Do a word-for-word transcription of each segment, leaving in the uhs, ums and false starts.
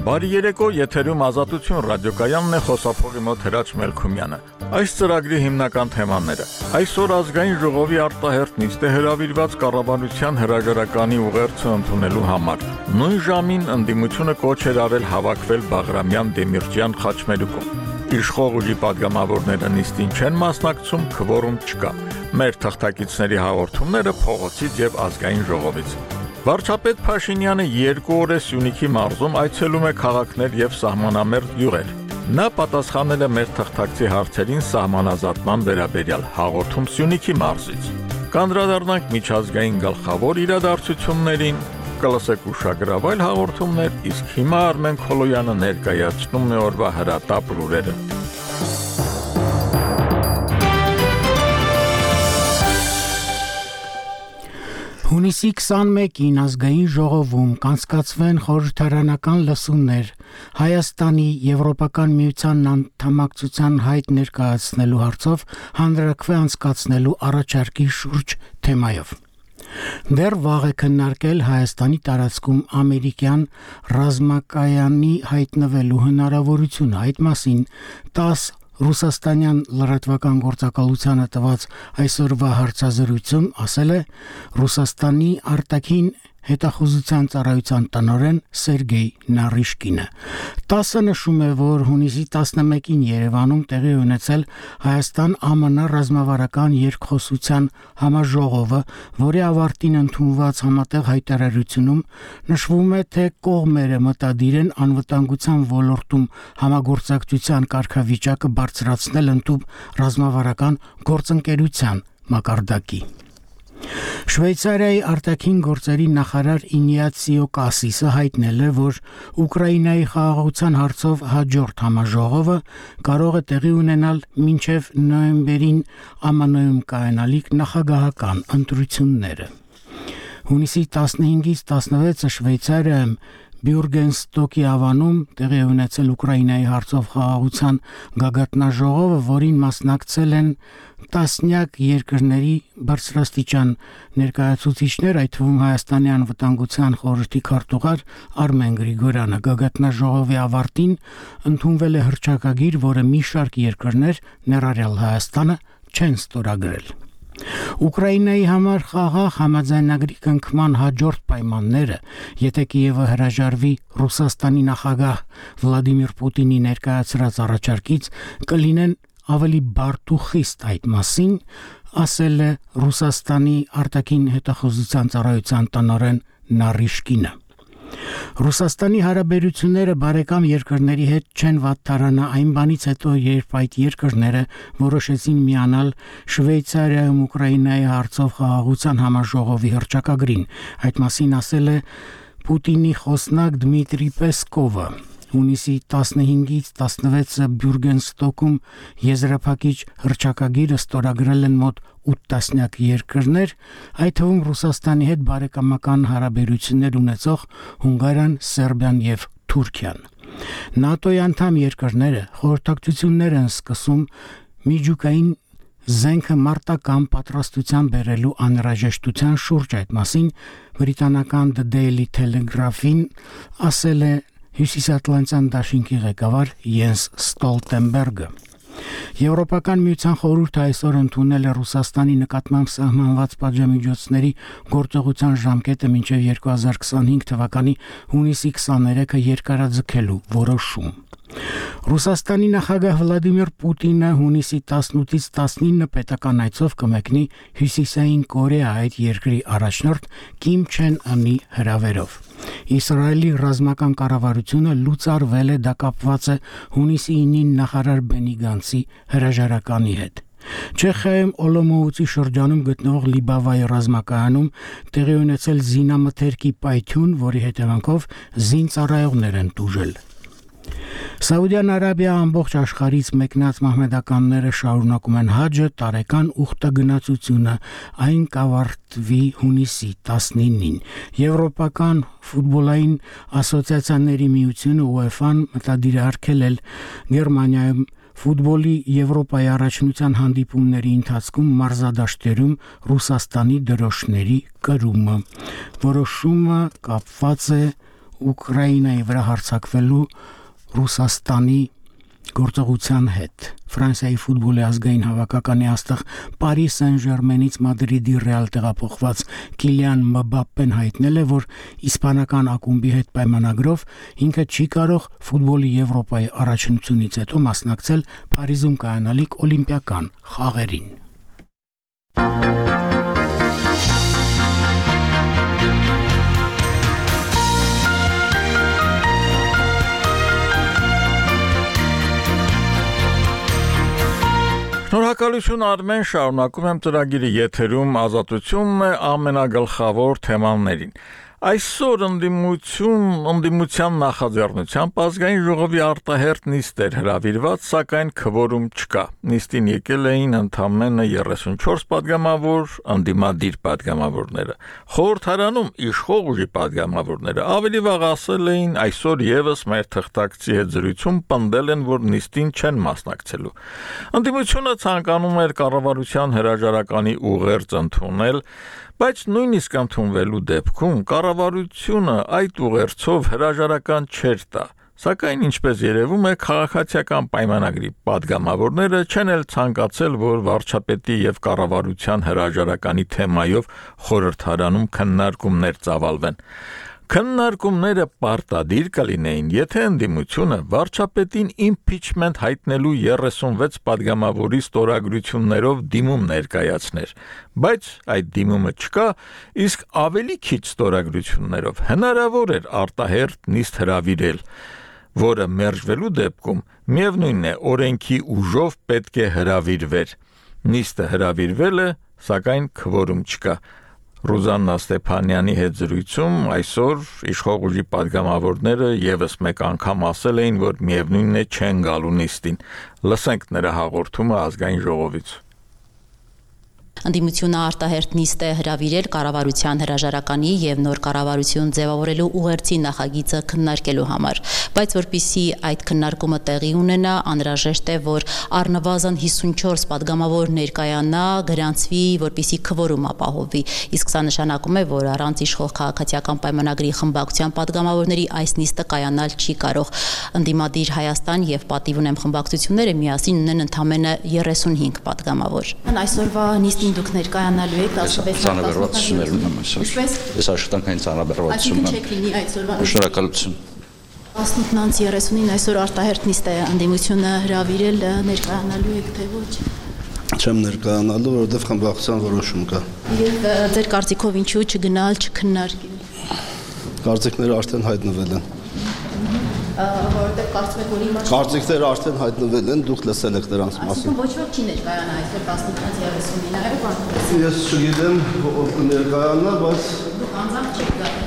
Բարի երեկո, եթերում Ազատություն ռադիոկայանն է, խոսափողի մոտ Հրաչ Մելքումյանը։ Այս ծրագրի հիմնական թեմաները. Այսօր ազգային ժողովի արտահերթ նիստ է հրավիրված կառավարության հրաժարականի ուղերձը ընդունելու համար։ Նույն ժամին ընդդիմությունը կոչ էր արել հավաքվել Բաղրամյան Դեմիրճյան խաչմերուկում։ Իշխող ուժի պատգամավորները նիստին չեն մասնակցում, քվորում չկա։ Մեր թղթակիցների հաղորդումները փողոցից եւ ազգային ժողովից։ Վարչապետ Փաշինյանը երկու օր է Սյունիքի մարզում այցելում է քաղաքներ եւ սահմանամերձ յուղեր։ Նա պատասխանել է մեր թղթակցի հարցերին սահմանազատման վերաբերյալ հաղորդում Սյունիքի մարզից։ Կանդրադառնանք միջազգային գլխավոր իրադարձություններին, կլսեք ուշագրավայր հաղորդումներ, իսկ հիմա Արմեն Քոլոյանը ներկայացնում է օրվա հրատապ լուրերը։ Հունիսի քսանմեկին ազգային ժողովում կանցկացվեն խորհրդարանական լսումներ Հայաստանի Եվրոպական միության անդամակցության հայտ ներկայացնելու հարցով հանրաքվե անցկացնելու առաջարկի շուրջ թեմայով։ Դեռ վաղ է քննարկել Հայաստանի տարածքում ամերիկյան ռազմակայանի հայտնվելու հնարավորությունը, այդ մասին տասը Ռուսաստանյան լրատվական գործակալությանը տված այսօրվա հարցազրույցում ասել է Ռուսաստանի արտաքին հետախուզության ծառայության տնօրեն Սերգեյ Նարիշկինը։ տասը նշում է, որ հունիսի տասնմեկին Երևանում տեղի ունեցել Հայաստան-Á Մը Ն ռազմավարական երկխոսության համաժողովը, որի ավարտին ընդունված համատեղ հայտարարությունում նշվում է, թե կողմերը մտադիր են անվտանգության ոլորտում համագործակցության կարգավիճակը բարձրացնել ընդհանուր ռազմավարական գործընկերության մակարդակի։ Շվեյցարիայի արտաքին գործերի նախարար Ինիացիո Կասիսը հայտնել է, որ Ուկրաինայի խաղաղության հարցով հաջորդ համաժողովը կարող է տեղի ունենալ մինչև նոյեմբերին Á Մը Ն-ում կայանալիք նախագահական ընտրությունները։ Հունիսի տասնհինգից տասնվեցը Շվեյցարիայում Բյուրգենստոկի ավանում տեղի ունեցել Ուկրաինայի հարցով խաղաղության գագաթնաժողովը, որին մասնակցել են տասնյակ երկրների բարձրաստիճան ներկայացուցիչներ, այդ թվում Հայաստանի անվտանգության խորհրդի քարտուղար Արմեն Գրիգորյանը։ Գագաթնաժողովի ավարտին ընդունվել է հռչակագիր, որը մի շարք երկրներ, ներառյալ Հայաստանը, չեն ստորագրել։ Ուկրաինայի համար խաղաղ համաձայնագրի կնքման հաջորդ պայմանները, եթե Կիևը հրաժարվի Ռուսաստանի նախագահ Վլադիմիր Պուտինի ներկայացրած առաջարկից, կլինեն ավելի բարդ ու խիստ, այդ մասին ասել է Ռուսաստանի արտաքին հետախուզության ծառայության տնօրեն Նարիշկինը։ Ռուսաստանի հարաբերությունները բարեկամ երկրների հետ չեն վատթարանա այն բանից հետո, երբ այդ երկրները որոշեցին միանալ Շվեյցարիայում Ուկրաինայի հարցով խաղաղության համաժողովի հռչակագրին։ Այդ մասին ասել է Պուտինի խոսնակ Դմիտրի Պեսկովը։ Հունիսի տասնհինգից տասնվեցը Բյուրգենստոկում եզրափակիչ հռչակագիրը ստորագրել են մոտ ութ տասնյակ երկրներ, այդ թվում Ռուսաստանի հետ բարեկամական հարաբերություններ ունեցող Հունգարիան, Սերբիան եւ Թուրքիան։ ՆԱՏՕ-ի անդամ երկրները խորհրդակցություններ են սկսում միջուկային զենքը մարտական պատրաստության բերելու անհրաժեշտության շուրջ, այդ մասին բրիտանական The Daily Telegraph-ին ասել է Հյուսիսատլանտյան դաշինքի ղեկավար Յենս Ստոլտենբերգը։ Եվրոպական միության խորհուրդը այսօր ընդունել է Ռուսաստանի նկատմամբ սահմանված պատժամիջոցների գործողության ժամկետը մինչև երկու հազար քսանհինգ թվականի հունիսի քսաներեքը երկարաձգելու որոշում։ Ռուսաստանի նախագահ Վլադիմիր Պուտինը հունիսի տասնութից տասնինը պետական այցով կմեկնի Հյուսիսային Կորեա, այդ երկրի առաջնորդ Կիմ Չեն Ընի հրավերով։ Իսրայելի ռազմական կառավարությունը լուծարվել է, դա կապված է հունիսի ինին նախարար Բենի Գանցի հրաժարականի հետ։ Չեխիայում Օլոմոուտի շրջանում գտնվող Լիբավայի ռազմակայանում տեղի ունեցել զինամթերքի պայթյուն, որի հետևանքով զինծառայողներ են տուժել։ Սաուդյան Արաբիա ամբողջ աշխարհից մեկնած մահմեդականները շարունակում են հաջը տարեկան ուխտագնացությունը, այն կավարտվի հունիսի տասնինին։ Եվրոպական ֆուտբոլային ասոցիացիաների միությունը ՈՒԵՖԱ-ն մտադիր է արգելել Գերմանիայում ֆուտբոլի Եվրոպայի առաջնության հանդիպումների ընթացքում մարզադաշտերում Ռուսաստանի դրոշների կրումը։ Որոշումը կապված է Ուկրաինայի վրա հարձակվելու Ռուսաստանի գործողության հետ։ Ֆրանսիայի ֆուտբոլի ազգային հավաքականի աստղ Paris Saint-Germain-ից Մադրիդի Ռեալ տեղափոխված Կիլիան Մբապեն հայտնել է, որ իսպանական ակումբի հետ պայմանագրով ինքը չի կարող ֆուտբոլի Եվրոպայի առաջնությունից հետո մասնակցել Փարիզում կայանալիք օլիմպիական խաղերին։ Շնորհակալություն Արմեն, շարունակում եմ ծրագիրը եթերում ազատությունն է ամենագլխավոր թեմաներին։ Այսօր ընդդիմություն, ընդդիմության նախաձեռնությամբ ազգային ժողովի արտահերթ նիստ էր հրավիրված, սակայն քվորում չկա։ Նիստին եկել էին ընդամենը երեսունչորս падգամավոր, ընդդիմադիր падգամավորները։ Խորհրդարանում իշխող ուժի падգամավորները ավելի վաղ ասել էին, այսօր եւս մեր թղթակցի հետ զրույցում պնդել են, որ նիստին չեն մասնակցելու։ Ընդդիմությունը ցանկանում էր կառավարության հրաժարականի ուղերձ ընդունել, բայց նույնիսկ ընդունվելու դեպքում կառավարությունը այդ ուղերձով հրաժարական չէր տա, սակայն ինչպես երևում է քաղաքացիական պայմանագրի падգամավորները չեն էլ ցանկացել, որ վարչապետի եւ կառավարության հրաժարականի թեմայով խորհրդարանում քննարկումներ ծավալվեն։ Քննարկումները պարտադիր կլինեին, եթե ընդդիմությունը վարչապետին իմպիչմենտ հայտնելու երեսունվեց падգամավորի ստորագրություններով դիմում ներկայացներ, բայց այդ դիմումը չկա, իսկ ավելի քիչ ստորագրություններով հնարավոր էր արտահերթ նիստ հրավիրել, որը մերժվելու դեպքում միևնույն է օրենքի ուժով պետք է հրավիրվեր։ Նիստը հրավիրվել է, սակայն քվորում չկա։ Ռուզաննա Ստեփանյանի հետ զրույցում այսօր իշխող ուժի падգամավորները եւս մեկ անգամ ասել էին, որ միևնույնն է չեն գալու նիստին։ Լսենք նրա հաղորդումը ազգային ժողովից։ Ընդդիմությունը արտահերթ նիստ է հրավիրել կառավարության հրաժարականի եւ նոր կառավարություն ձևավորելու ուղերձի նախագիծը քննարկելու համար, բայց որպիսի այդ քննարկումը տեղի ունենա, անհրաժեշտ է, որ առնվազն հիսունչորս падգամավոր ներկայանա, գրանցվի, որպիսի քվորում ապահովվի, իսկ սա նշանակում է, որ առանց իշխող քաղաքացիական պայմանագրի խմբակցության падգամավորների այս նիստը կայանալ չի կարող։ Ընդդիմադիր Հայաստան եւ Պատիվ ունեմ խմբակցությունները միասին ունեն ընդամենը երեսունհինգ падգամավոր։ Այսօրվա նիստին դուք ներկայանալու եք տասնվեց Ես աշխատանքային ծանրաբեռնվածություն եմ։ Շնորհակալություն։ տասնութ երեսունին այսօր արտահերթ նիստ է ընդդիմությունը հրավիրել, ներկայանալու եք թե ոչ։ Չեմ ներկայանալու, որովհետև խմբակցության որոշում կա։ Եվ ձեր կարծիքով ինչու չգնալ, չքննարկել։ Կարծիքները արդեն հայտնվել են։ Որովհետև կարծում եք, որ իմ Կարծիքները արդեն հայտնվել են, դուք լսել եք դրանց մասին։ Ոչ ոք չի ներկայանա այսօր տասնութ երեսունին, այո, բան։ Ես չգիտեմ, ով կներկայանա, բայց դուք անձամբ չեք գա։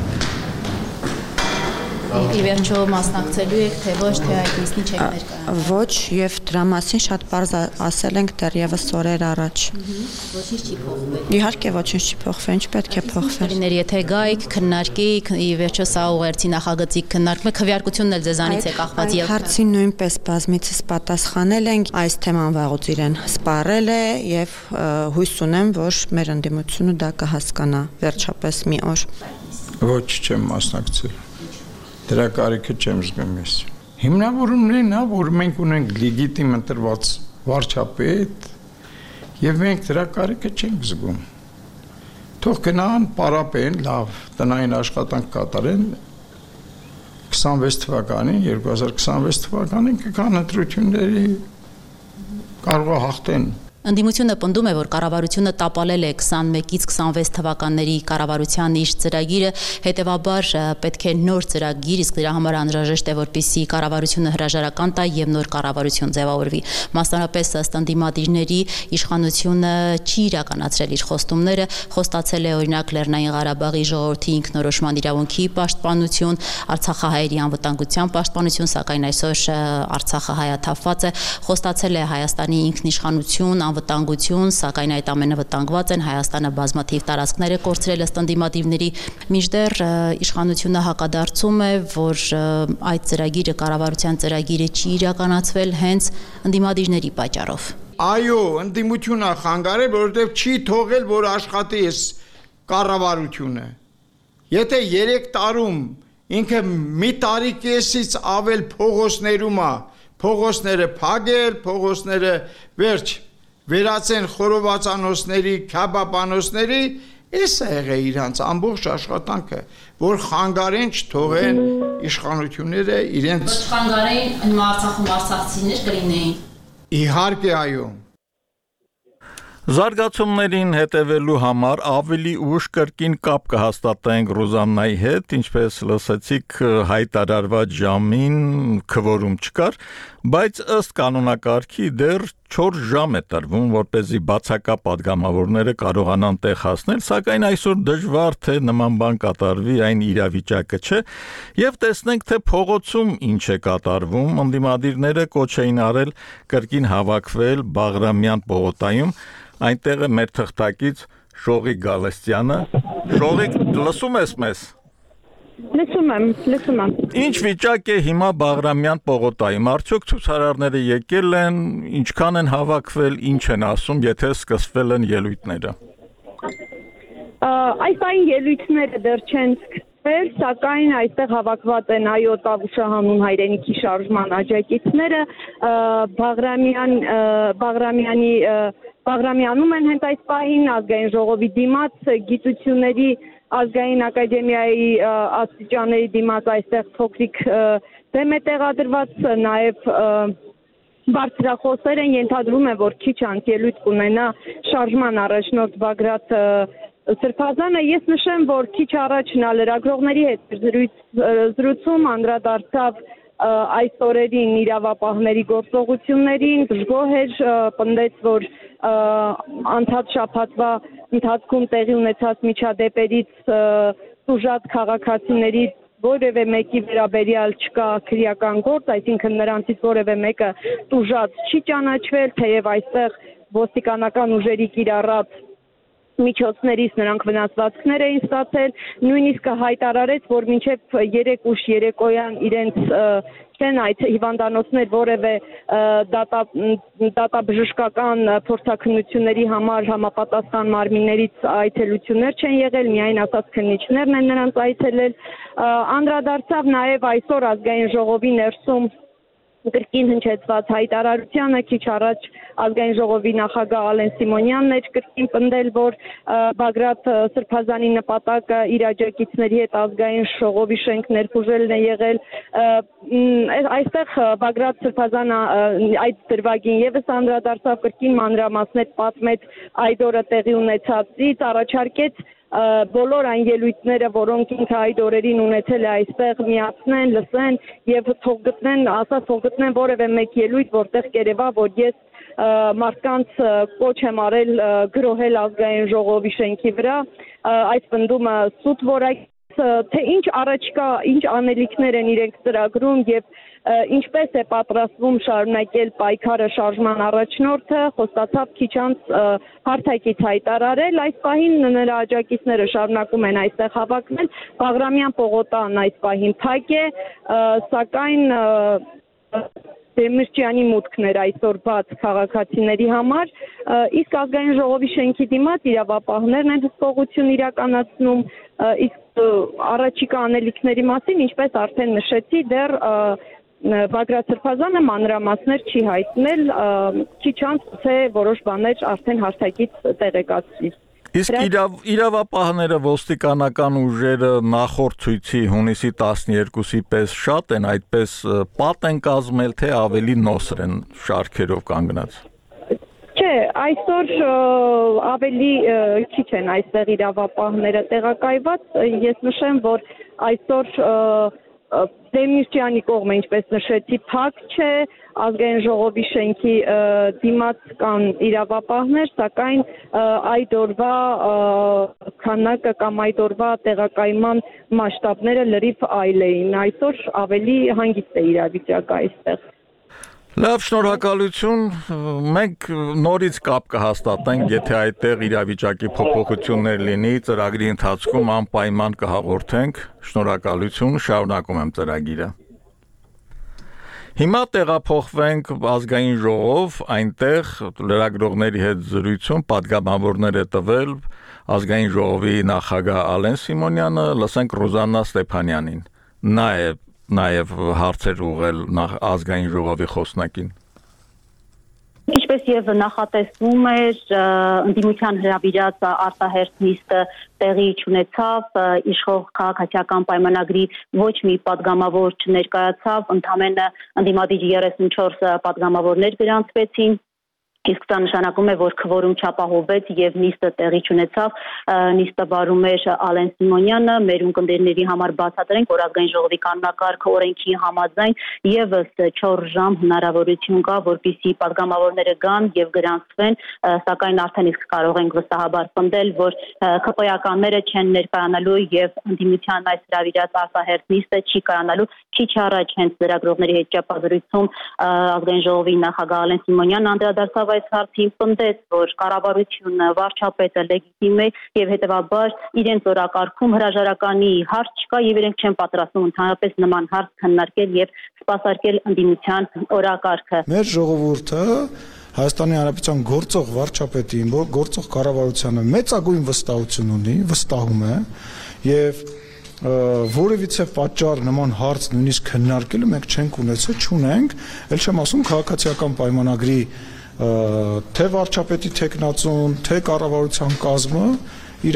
Ի վերջո մասնակցելու եք, թե ոչ, թե այդ նիստին չեք ներկայանա։ Ոչ, եւ դրա մասին շատ պարզ ասել ենք դեռևս օրեր առաջ։ Ոչինչ չի փոխվել։ Իհարկե ոչինչ չի փոխվել, ինչ պետք է փոխվի։ Լիներ, եթե գայիք, քննարկեիք, ի վերջո սա ուղերձի նախագծի քննարկումը, քվեարկությունն էլ ձեզանից է կախված եւ հարցին նույնպես բազմիցս պատասխանել ենք, այս թեման վաղուց իրեն սպառել է եւ հույս ունեմ, որ մեր ընդդիմությունը դա կհասկանա վերջապես մի օր։ Ոչ, չեմ մասնակցել։ Դրա կարիքը չեմ զգում ես։ Հիմնավորումն է, որ մենք ունենք լեգիտիմ ընտրված վարչապետ եւ մենք դրա կարիքը չենք զգում։ Թող գնան, պարապեն, լավ, տնային աշխատանք կատարեն քսանվեց թվականին, երկու հազար քսանվեց թվականին կգան ընտրությունների կարող է հաղթեն։ Ընդդիմությունը պնդում է, որ կառավարությունը տապալել է քսանմեկից քսանվեց թվականների կառավարության իր ծրագիրը, հետևաբար պետք է նոր ծրագիր, իսկ դրա համար անհրաժեշտ է, որպեսզի կառավարությունը հրաժարական տա եւ նոր կառավարություն ձևավորվի։ Մասնավորապես ըստ ընդդիմադիրների իշխանությունը չի իրականացրել իր խոստումները, խոստացել է օրինակ Լեռնային Ղարաբաղի ժողովրդի ինքնորոշման իրավունքի պաշտպանություն, Արցախահայերի անվտանգության պաշտպանություն, սակայն այսօր Արցախը հայաթափված է, խոստացել է Հայաստանի ինքնիշխանություն, անվտանգություն, սակայն այդ ամենը վտանգված են, Հայաստանը բազմաթիվ տարածքներ է կորցրել ըստ ընդդիմադիրների, մինչդեռ իշխանությունը հակադարձում է, որ այդ ծրագիրը, կառավարության ծրագիրը չի իրականացվել հենց ընդդիմադիրների պատճառով։ Այո, ընդդիմությունը խանգարել, որովհետև չի թողել, որ աշխատի այս կառավարությունը։ Եթե երեք տարում ինքը մի տարի կեսից ավել փողոցներում է, փողոցները փակել, փողոցները վերջ վերածեն խորովածանոցների, քաբաբանոցների, էս է եղել իրանց ամբողջ աշխատանքը, որ խանգարեն չթողեն իշխանությունները իրենց խանգարեն հիմա Արցախում արցախցիներ կլինեին։ Իհարկե այո։ Զարգացումներին հետևելու համար ավելի ուշ կրկին կապ կհաստատենք Ռուզաննայի հետ, ինչպես լսեցիք հայտարարված ժամին քվորում չկար, բայց ըստ կանոնակարգի դեռ չորս ժամ է տրվում, որպեսզի բացակա падգամավորները կարողանան տեղ հասնել, սակայն այսօր դժվար թե նման բան կատարվի, այն իրավիճակը չէ, եւ տեսնենք թե փողոցում ինչ է կատարվում, ընդդիմադիրները կոչ էին արել կրկին հավաքվել Բաղրամյան պողոտայում, այնտեղ է մեր թղթակից Շողիկ Գալստյանը։ Շողիկ, լսում ես մեզ։ Լսում եմ, լսում եմ։ Ինչ վիճակ է հիմա Բաղրամյան պողոտայում, արդյոք ցուցարարները եկել են, ինչքան են հավաքվել, ինչ են ասում, եթե սկսվել են ելույթները։ Այս այն ելույթները դեռ չեն սկսվել, սակայն այստեղ հավաքված են այո Տավուշահանուն հայրենիքի շարժման աջակիցները, Բաղրամյան Բաղրամյանի Բաղրամյանում են հենց այս պահին ազգային ժողովի դիմաց գիտությունների ազգային ակադեմիայի աստիճանների դիմաց այստեղ փոքրիկ դեմ է տեղադրված, նաև բարձրախոսեր են, ենթադրվում է, որ քիչ անց ելույթ կունենա շարժման առաջնորդ Բագրատ Սրբազանը։ Ես նշեմ, որ քիչ առաջ նա լրագրողների հետ զրույցում անդրադարձավ այս օրերին իրավապահների գործողություններին, դժգոհ էր, պնդեց, որ անցած շաբաթվա ընթացքում տեղի ունեցած միջադեպերից ուժած քաղաքացիների որևէ մեկի վերաբերյալ չկա քրեական գործ, այսինքն նրանցից որևէ մեկը ուժած չի ճանաչվել, թեև այստեղ ոստիկանական ուժերի կիրառած միջոցներից նրանք վնասվածքներ էին ստացել, նույնիսկ հայտարարեց, որ մինչև երեք ուշ երեկոյան իրենց չեն այդ հիվանդանոցներ որևէ դատաբժշկական փորձաքննությունների համար համապատասխան մարմիններից այցելություններ չեն եղել, միայն ասած քննիչներն են նրանց այցելել, անդրադարձավ նաև այսօր ազգային ժողովի ներսում կրկին հնչեցված հայտարարությանը, քիչ առաջ ազգային ժողովի նախագահ Ալեն Սիմոնյանն էր կրկին պնդել, որ Բագրատ Սրբազանի նպատակը իր աջակիցների հետ ազգային ժողովի շենք ներխուժելն է եղել։ Այստեղ Բագրատ Սրբազանը այդ դրվագին եւս անդրադարձավ, կրկին մանրամասներ պատմեց այդ օրը տեղի ունեցածից, առաջարկեց բոլոր այն ելույթները, որոնք ինքը այդ օրերին ունեցել է այստեղ, միացնեն, լսեն եւ թող գտնեն, ասած թող գտնեն որևէ մեկ ելույթ, որտեղ կերևա, որ ես մարդկանց կոչ եմ արել գրոհել ազգային ժողովի շենքի վրա, այդ պնդումը սուտ որակ թե ինչ առաջկա, ինչ անելիքներ են իրենք ծրագրում եւ ինչպես է պատրաստվում շարունակել պայքարը շարժման առաջնորդը, խոստացավ քիչ անց հարթակից հայտարարել, այս պահին նրա աջակիցները շարունակում են այստեղ հավաքվել, Բաղրամյան պողոտան այս պահին փակ է, սակայն Դեմիրճյանի մուտքն էր այսօր բաց քաղաքացիների համար, իսկ ազգային ժողովի շենքի դիմաց իրավապահներն են հսկողություն իրականացնում, իսկ առաջիկա անելիքների մասին, ինչպես արդեն նշեցի, դեռ Բագրատ Սրբազանը մանրամասներ չի հայտնել, քիչ անց թե որոշ բաներ արդեն հարթակից տեղեկացվի։ Իսկ իրավ, իրավապահները ոստիկանական ուժերը նախորդ ցույցի հունիսի տասներկուսի պես շատ են, այդպես պատ են կազմել, թե ավելի նոսր են շարքերով կանգնած։ Չէ, այսօր ավելի քիչ են այստեղ իրավապահները տեղակայված, ես նշեմ, որ այսօր Դեմիրճյանի կողմը, ինչպես նշեցի, փակ չէ, ազգային ժողովի շենքի դիմաց կան իրավապահներ, սակայն այդ օրվա քանակը կամ այդ օրվա տեղակայման մասշտաբները լրիվ այլ էին, այսօր ավելի հանգիստ է իրավիճակը այստեղ։ Լավ, շնորհակալություն, մենք նորից կապ կհաստատենք, եթե այդտեղ իրավիճակի փոփոխություններ լինի, ծրագրի ընթացքում անպայման կհաղորդենք, շնորհակալություն, շարունակում եմ ծրագիրը։ Հիմա տեղափոխվենք ազգային ժողով, այնտեղ լրագրողների հետ զրույցում պատգամավորներ է տվել ազգային ժողովի նախագահ Ալեն Սիմոնյանը, լսենք Ռուզաննա Ստեփանյանին։ Նաև նաև հարցեր ուղղել նախ ազգային ժողովի խոսնակին։ Ինչպես եւ նախատեսվում էր, ընդդիմության հրավիրած արտահերթ նիստը տեղի չունեցավ, իշխող քաղաքացիական պայմանագրի ոչ մի падգամավոր չներկայացավ, ընդամենը ընդդիմադիր երեսունչորս падգամավորներ գրանցվեցին։ Իսկ դա նշանակում է, որ քվորում չապահովվեց եւ նիստը տեղի չունեցավ, նիստը վարում էր Ալեն Սիմոնյանը, մեր ունկնդիրների համար բացատրենք, որ ազգային ժողովի կանոնակարգ օրենքի համաձայն եւս չորս ժամ հնարավորություն կա, որպեսզի падգամավորները գան եւ գրանցվեն, սակայն արդեն իսկ կարող ենք վստահաբար պնդել, որ ԿՊ-ականները չեն ներկայանալու եւ ընդդիմության այս հրավիրած արտահերթ նիստը չի կայանալու, քիչ առաջ հենց ծրագրողների հետ ճապազրույցում ազգային ժողովի նախագահ Ալեն Սիմոնյանն անդրադարձավ այս հարցին, պնդեց, որ կառավարությունը, վարչապետը լեգիտիմ է եւ հետեւաբար իրենց օրակարգում հրաժարականի հարց չկա եւ իրենք չեն պատրաստվում ընդհանրապես նման հարց քննարկել եւ սպասարկել ընդդիմության օրակարգը։ Մեր ժողովուրդը Հայաստանի Հանրապետության գործող վարչապետին, գործող կառավարությանը մեծագույն վստահություն ունի, վստահում է եւ որևիցե պատճառ նման հարց նույնիսկ քննարկելու մենք չենք ունեցել, չունենք, ել չեմ ասում քաղաքացիական պայմանագրի թե վարչապետի տեխնացուն, թե կառավարության կազմը իր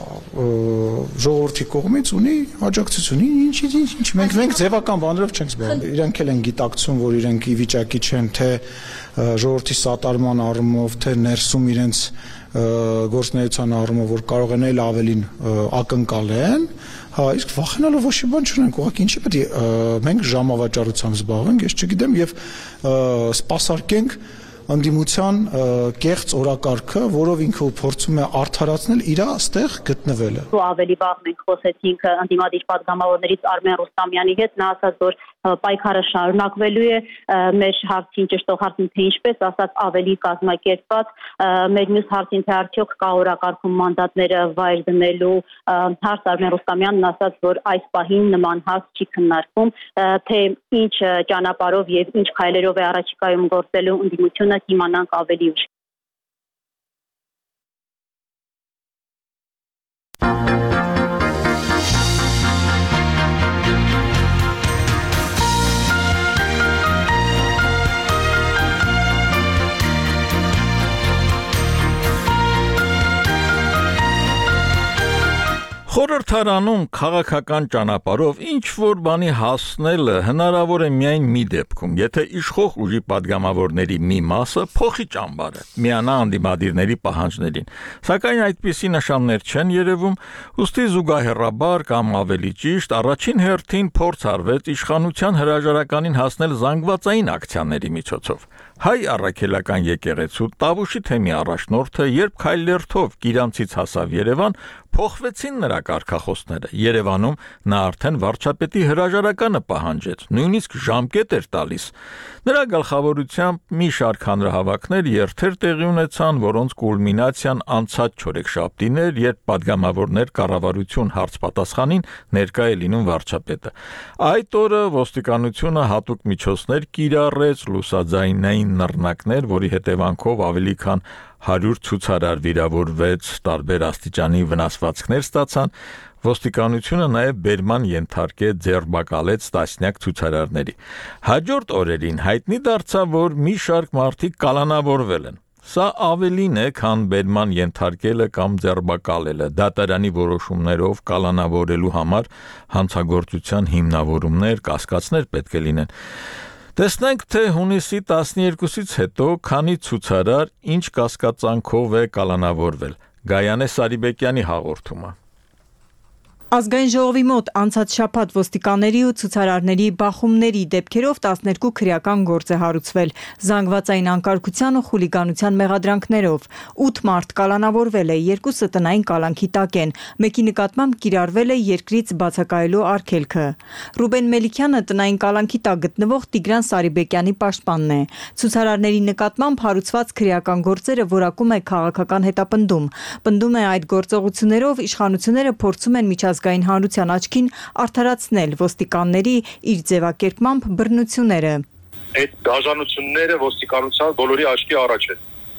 ժողովրդի կողմից ունի աջակցություն, ինչ ինչ ինչ մենք մենք ձևական բաներով չենք զբաղվում։ Իրանք էլ են գիտակցում, որ իրենք ի վիճակի չեն թե ժողովրդի սատարման առումով, թե ներսում իրենց գործնեության առումով, որ կարող են էլ ավելին ակնկալեն, հա, իսկ վախենալու ոչ մի բան չունենք, ուղղակի ինչի պետք է մենք ժամավաճառությամբ զբաղվենք, ես չգիտեմ եւ սպասարկենք ընդդիմության կեղծ օրակարգը, որով ինքը փորձում է արդարացնել իր այստեղ գտնվելը։ Ավելի վաղ մենք խոսեցինք ընդդիմադիր падգամավորներից Արմեն Ռուստամյանի հետ, նա ասաց, որ պայքարը շարունակվելու է, մեր հարցին ճշտող հարցին թե ինչպես, ասաց ավելի կազմակերպված, մեր մյուս հարցին թե արդյոք կա օրակարգում մանդատները վայր դնելու հարց, Արմեն Ռուստամյանն ասաց, որ այս պահին նման հարց չի քննարկվում, թե ինչ ճանապարհով եւ ինչ քայլերով է առաջիկայում գործելու ընդդիմությունը կիմանանք ավելի ուշ։ Խորհրդարանում քաղաքական ճանապարհով ինչ որ բանի հասնելը հնարավոր է միայն մի դեպքում, եթե իշխող ուժի падգամավորների մի մասը փոխի ճամբարը, միանա անդիմադիրների պահանջներին։ Սակայն այդպիսի նշաններ չեն երևում, ուստի զուգահեռաբար կամ ավելի ճիշտ առաջին հերթին փորձ արվեց իշխանության հրաժարականին հասնել զանգվածային ակցիաների միջոցով։ Հայ առաքելական եկեղեցու Տավուշի թեմի առաջնորդը, երբ քայլերթով Կիրանցից հասավ Երևան, փոխվեցին նրա կարգախոսները։ Երևանում նա արդեն վարչապետի հրաժարականը պահանջեց, նույնիսկ ժամկետ էր տալիս։ Նրա գլխավորությամբ մի շարք հանրահավաքներ երթեր տեղի ունեցան, որոնց կուլմինացիան անցած չորեքշաբթին էր, երբ падգամավորներ կառավարություն հարց պատասխանին ներկա է լինում վարչապետը։ Այդ օրը ոստիկանությունը հատուկ միջոցներ կիրառեց, լուսաձայնային նռնակներ, որի հետևանքով ավելի քան հարյուր ցուցարար վիրավորվեց, տարբեր աստիճանի վնասվածքներ ստացան, ոստիկանությունը նաև բերման ենթարկեց, ձերբակալեց տասնյակ ցուցարարների։ Հաջորդ օրերին հայտնի դարձավ, որ մի շարք մարդիկ կալանավորվել են։ Սա ավելին է, քան բերման ենթարկելը կամ ձերբակալելը, դատարանի որոշումներով կալանավորելու համար հանցագործության հիմնավորումներ, կասկածներ պետք է լինեն։ Տեսնենք, թե հունիսի տասներկուսից հետո քանի ցուցարար ինչ կասկածանքով է կալանավորվել։ Գայանե Սարիբեկյանի հաղորդումը։ Ազգային ժողովի մոտ անցած շաբաթ ոստիկանների ու ցուցարարների բախումների դեպքերով տասներկու քրեական գործ է հարուցվել, զանգվածային անկարգության ու խուլիգանության մեղադրանքներով։ ութ մարդ կալանավորվել է, երկուսը տնային կալանքի տակ են, մեկի նկատմամբ կիրառվել է երկրից բացակայելու արգելքը։ Ռուբեն Մելիքյանը տնային կալանքի տակ գտնվող Տիգրան Սարիբեկյանի պաշտպանն է։ Ցուցարարների նկատմամբ հարուցված քրեական գործերը որակում է քաղաքական հետապնդում։ Պնդում է այդ գործողություններով իշխանությունները փորձում են միջազգային ազգային հանրության աչքին արդարացնել ոստիկանների իր ձևակերպմամբ բռնությունները։ Այդ դաժանությունները ոստիկանության բոլորի աչքի առաջ են։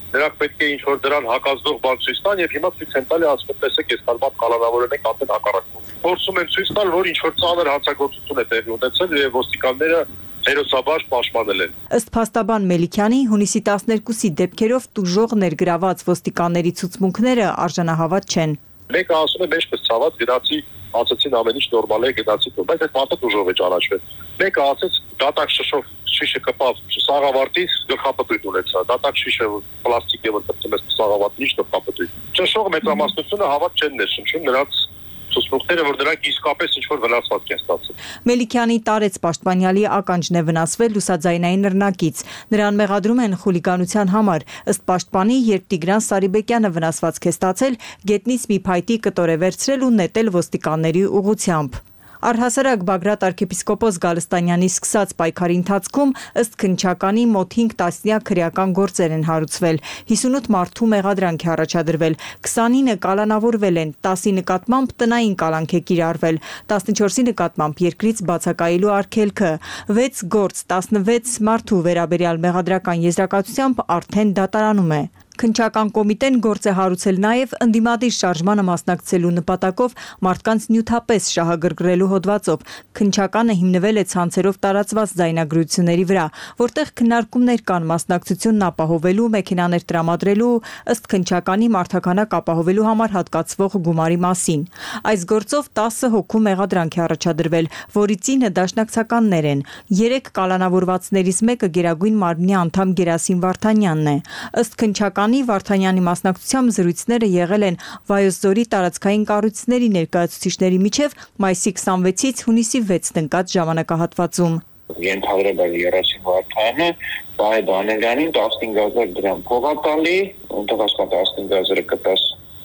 նրանք պետք է ինչ-որ դրան հակազդող բան ցույց տան եւ հիմա ցույց են տալի ասում տեսեք այս տարբեր կալանավորել ենք ապեն հակառակում։ Փորձում են ցույց տալ, որ ինչ-որ ծանր հանցագործություն է տեղի ունեցել եւ ոստիկանները հերոսաբար պաշտպանել են։ Ըստ փաստաբան Մելիքյանի, հունիսի տասներկուսի դեպքերով տուժող ներգրաված ոստիկանների ցուցմունքները արժանահավատ չեն։ Մեկը ասում է մեջպես ցաված գնացի, ասացին ամեն ինչ նորմալ է, գնացի, բայց այդ մարդը տուժով է ճանաչվել։ Մեկը ասեց դատակ շշով շիշը կպավ սաղավարտից գլխապտույտ ունեցա։ Դատակ շիշը պլաստիկ է, որ կպտում է սաղավարտից գլխապտույտ։ Ճշող մեծամասնությունը հավատ չեն ներշնչում նրանց ցուցմունքները, որ դրանք իսկապես ինչ-որ վնասված են ստացել։ Մելիքյանի տարեց պաշտպանյալի ականջն է վնասվել լուսաձայնային նռնակից։ Նրան մեղադրում են խուլիգանության համար։ Ըստ պաշտպանի, երբ Տիգրան Սարիբեկյանը վնասվածք է ստացել, գետնից մի փայտի կտոր է վերցրել ու նետել ոստիկանների ուղղությամբ։ Առհասարակ Բագրատ arczepiskopos Գալստանյանի սկսած պայքարի ընթացքում ըստ քննչականի մոտ հինգ տասնյակ քրեական գործեր են հարուցվել, հիսունութ մարդու մեղադրանք է առաջադրվել, քսանինը կալանավորվել են, տասի նկատմամբ տնային կալանք է կիրառվել, տասնչորսի նկատմամբ երկրից բացակայելու արգելքը, վեց գործ, տասնվեց մարդու վերաբերյալ մեղադրական եզրակացությամբ արդեն դատարանում է։ Քննչական կոմիտեն գործ է հարուցել նաև ընդդիմադիր շարժմանը մասնակցելու նպատակով մարդկանց նյութապես շահագրգռելու հոդվածով։ Քննչականը հիմնվել է ցանցերով տարածված ձայնագրությունների վրա, որտեղ քննարկումներ կան մասնակցությունն ապահովելու, մեքենաներ տրամադրելու, ըստ քննչականի մարդաքանակ ապահովելու համար հատկացվող գումարի մասին։ Այս գործով տասը հոգու մեղադրանք է առաջադրվել, որի ծինը դաշնակցականներ են։ Երեք կալանավորվածներից մեկը Գերագույն մարմնի անդամ Գերասիմ Վարդանյանն է։ Ըստ քննչականի Վարդանյանի մասնակցությամբ զրույցները եղել են Վայոց ձորի տարածքային կառույցների ներկայացուցիչների միջև մայիսի քսանվեցից հունիսի վեցն ընկած ժամանակահատվածում։ Ենթադրել երեսին Վարդանը Բայ Դանելյանին տասնհինգ հազար դրամ փող տալի, ընդհանրապես տասնհինգ հազարը կտաս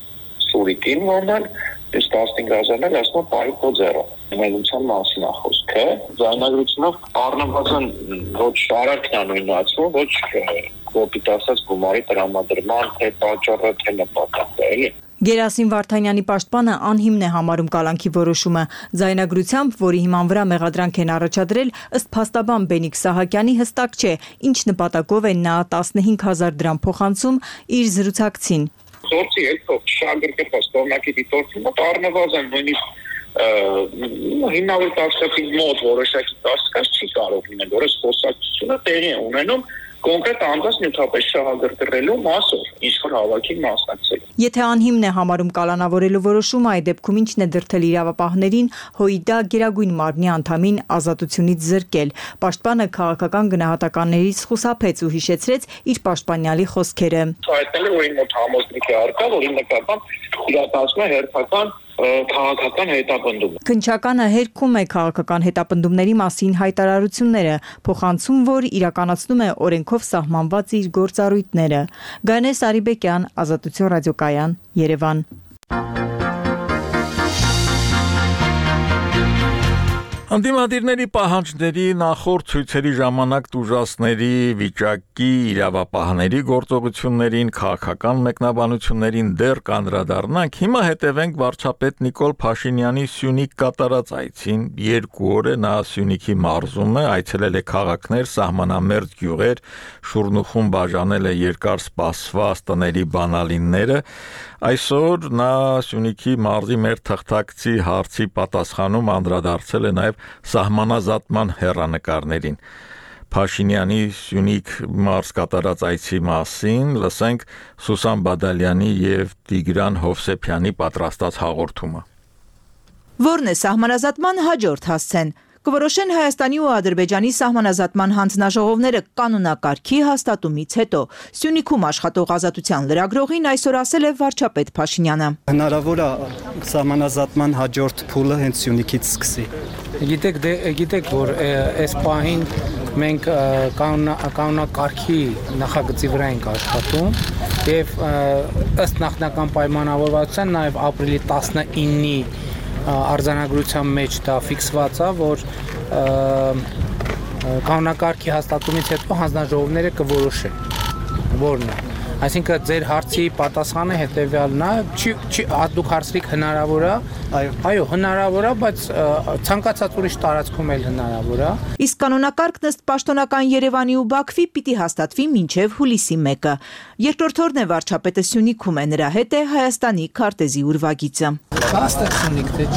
Սուրիկին ոնել, իսկ տասնհինգ հազարն էլ ասում պարի քո ձեռը։ Մենության մասին է խոսքը, ձայնագրությունով առնվազն ոչ շարակն է նույնացվում, ոչ կոպիտ ասած գումարի տրամադրման թե պատճառը թե նպատակը, էլի։ Գերասիմ Վարդանյանի պաշտպանը անհիմն է համարում կալանքի որոշումը։ Ձայնագրությամբ, որի հիման վրա մեղադրանք են առաջադրել, ըստ փաստաբան Բենիկ Սահակյանի հստակ չէ, ինչ նպատակով է նա տասնհինգ հազար դրամ փոխանցում իր զրուցակցին։ Գործի ելքով շագրգռված կողմնակի դիտորդի մոտ առնվազն նույնիսկ հիմնավոր տասկացի մոտ որոշակի տասկաց չի կարող լինել, որը խոսակցությունը տեղի է ունենում կոնկրետ անձանց նյութապես շահագրգռելու մասով, ինչ-որ հավաքի մասնակցել։ Եթե անհիմն է համարում կալանավորելու որոշումը, այդ դեպքում ինչն է դրդել իրավապահներին ՀՅԴ Գերագույն մարմնի անդամին ազատությունից զրկել։ Պաշտպանը քաղաքական գնահատականներից խուսափեց ու հիշեցրեց իր պաշտպանյալի խոսքերը։ Հայտնել է, որ իր մոտ համոզմունք է առկա, որ իր նկատմամբ իրականացնում է հերթական քաղաքական հետապնդում։ Քննչականը հերքում է քաղաքական հետապնդումների մասին հայտարարությունները, փոխանցում, որ իրականացնում է օրենքով սահմանված իր գործառույթները։ Գանե Սարիբեկյան, Ազատություն ռադիոկայան, Երևան։ Անդիմադիրների պահանջների նախորդ ցույցերի ժամանակ տուժածների վիճակի իրավապահների գործողություններին, քաղաքական մեկնաբանություններին դեռ կանդրադառնանք, հիմա հետևենք վարչապետ Նիկոլ Փաշինյանի Սյունիք կատարած այցին։ Երկու օր է նա Սյունիքի մարզում է, այցելել է քաղաքներ, սահմանամերձ գյուղեր, շուրնուխում բաժանել է երկար սպասված տների բանալինները։ Այսօր նա Սյունիքի մարզի մեր թղթակցի հարցի պատասխանում անդրադարձել է նաև սահմանազատման հեռանկարներին։ Փաշինյանի Սյունիք մարզ կատարած այցի մասին լսենք Սուսան Բադալյանի եւ Տիգրան Հովսեփյանի պատրաստած հաղորդումը։ Որն է սահմանազատման հաջորդ հասցեն։ Կորոշեն Հայաստանի ու Ադրբեջանի սահմանազատման հանձնաժողովները կանոնակարգի հաստատումից հետո։ Սյունիքում աշխատող Ազատության լրագրողին այսօր ասել է վարչապետ Փաշինյանը։ Հնարավոր է սահմանազատման հաջորդ փուլը հենց Սյունիքից սկսի։ Գիտեք, գիտեք, որ այս պահին մենք կանոնակարգի նախագծի վրա ենք աշխատում եւ ըստ նախնական պայմանավորվածության նաեւ ապրիլի տասնինի արձանագրության մեջ դա ֆիքսված է, որ կանոնակարգի հաստատումից հետո հանձնաժողովները կորոշեն, որն է։ Այսինքն ձեր հարցի պատասխանը հետեւյալն է, չի չի դուք հարցրիք հնարավոր է, այո, այո, հնարավոր է, բայց ցանկացած ուրիշ տարածքում էլ հնարավոր է։ Իսկ կանոնակարգն ըստ պաշտոնական Երևանի ու Բաքվի պիտի հաստատվի մինչև հուլիսի մեկը։ Երկրորդ օրն է վարչապետը Սյունիքում է, նրա հետ է Հայաստանի քարտեզի ուրվագիծը։ Հաստատ Սյունիք թե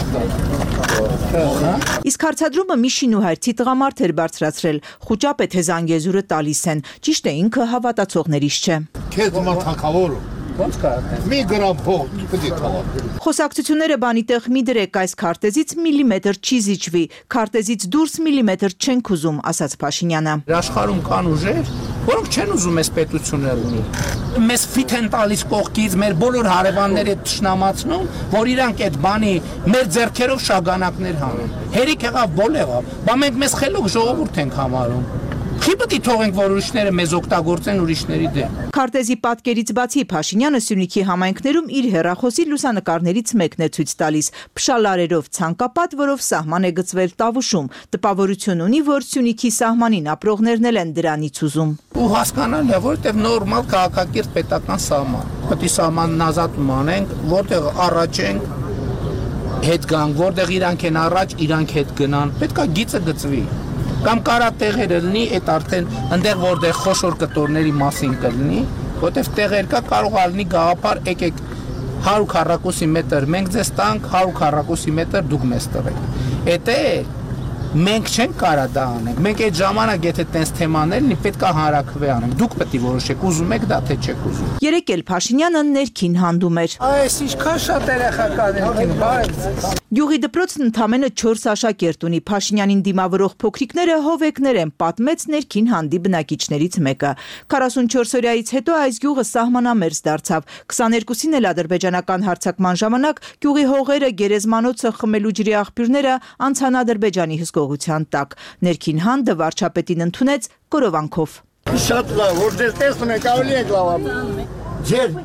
չկա։ Իսկ հարցադրումը մի շինուհայրցի տղամարդ էր բարձրացրել, խուճապետ Հեզանգեզուրը տալիս են, ճիշտ է ինքը հավատացողներից չէ։ Քեզ մա թակավոր Ոնց կարա։ Մի գրամ փող պետք է թողա։ Խոսակցությունները բանի տեղ մի դրեք այս քարտեզից միլիմետր չի զիջվի, քարտեզից դուրս միլիմետր չենք ուզում, ասաց Փաշինյանը։ Աշխարհում կան ուժեր, որոնք չեն ուզում այս պետությունը ունի։ Մեզ ֆիտ են տալիս կողքից, մեր բոլոր հարևանները թշնամացնում, որ իրանք այդ բանի մեր ձեռքերով շագանակներ հանեն։ Հերիք եղավ, բոլ եղավ, բա մենք մեզ խելոք ժողովուրդ ենք համարում։ Չի պետք է թողենք, որ ուրիշները մեզ օգտագործեն ուրիշների դեմ։ Քարտեզի պատկերից բացի Փաշինյանը Սյունիքի համայնքներում իր հեռախոսի լուսանկարներից մեկն է ցույց տալիս՝ փշալարերով ցանկապատ, որով սահման է գծվել Տավուշում։ Տպավորություն ունի, որ Սյունիքի սահմանին ապրողներն էլ են դրանից ուզում։ Ու հասկանալի է, որովհետև նորմալ քաղաքակիրթ պետական սահման։ Պետք է սահմանն ազատում անենք, որտեղ առաջ ենք, հետ գանք, որտեղ իրանք են առաջ, իրանք հետ գնան։ Պետք է գիծը գծվի։ Կամ կարա տեղերը լինի, այդ արդեն այնտեղ որտեղ խոշոր կտորների մասին կլինի, որտեղ տեղեր կա կարող է լինի գաղափար, եկեք հարյուր քառակուսի մետր մենք ձեզ տանք, հարյուր քառակուսի մետր դուք մեզ տվեք։ Էդ է մենք չենք կարա դա անենք։ Մենք այդ ժամանակ եթե տենց թեմաներ լինի, պետք է հանրաքվե անենք։ Դուք պետք է որոշեք, ուզում եք դա թե չեք ուզում։ Երեկ էլ Փաշինյանը ներքին հանդում էր։ Այս ինչքան շատ երեխական են, բարև։ Գյուղի դպրոցն ընդամենը չորս աշակերտ ունի։ Փաշինյանին դիմավորող փոքրիկները հովեկներ են, պատմեց ներքին հանդի բնակիչներից մեկը։ քառասունչորս օրյայից հետո այս գյուղը սահմանամերձ դարձավ։ քսաներկուսին էլ ադրբեջանական հարձակման ժամանակ գյուղի հողերը, գերեզմանոցը, խմելու ջրի աղբյուրները անցան Ադրբեջանի հսկողության տակ։ Ներքին հանդը վարչապետին ընդունեց կորովանքով։ Շատ լավ, որ դες տեսնում եք ավելի եք լավ։ Ձեր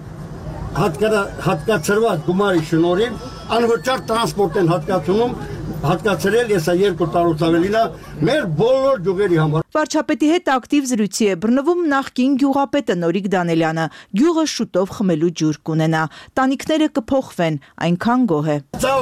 հատկացրված գումարի շնորհիվ անվճար տրանսպորտ են հատկացնում հատկացրել եսա երկու տարուց ավելին է մեր բոլոր գյուղերի համար։ Վարչապետի հետ ակտիվ զրույցի է բռնվում նախկին գյուղապետը Նորիկ Դանելյանը։ Գյուղը շուտով խմելու ջուր կունենա, տանիքները կփոխվեն, այնքան գոհ է։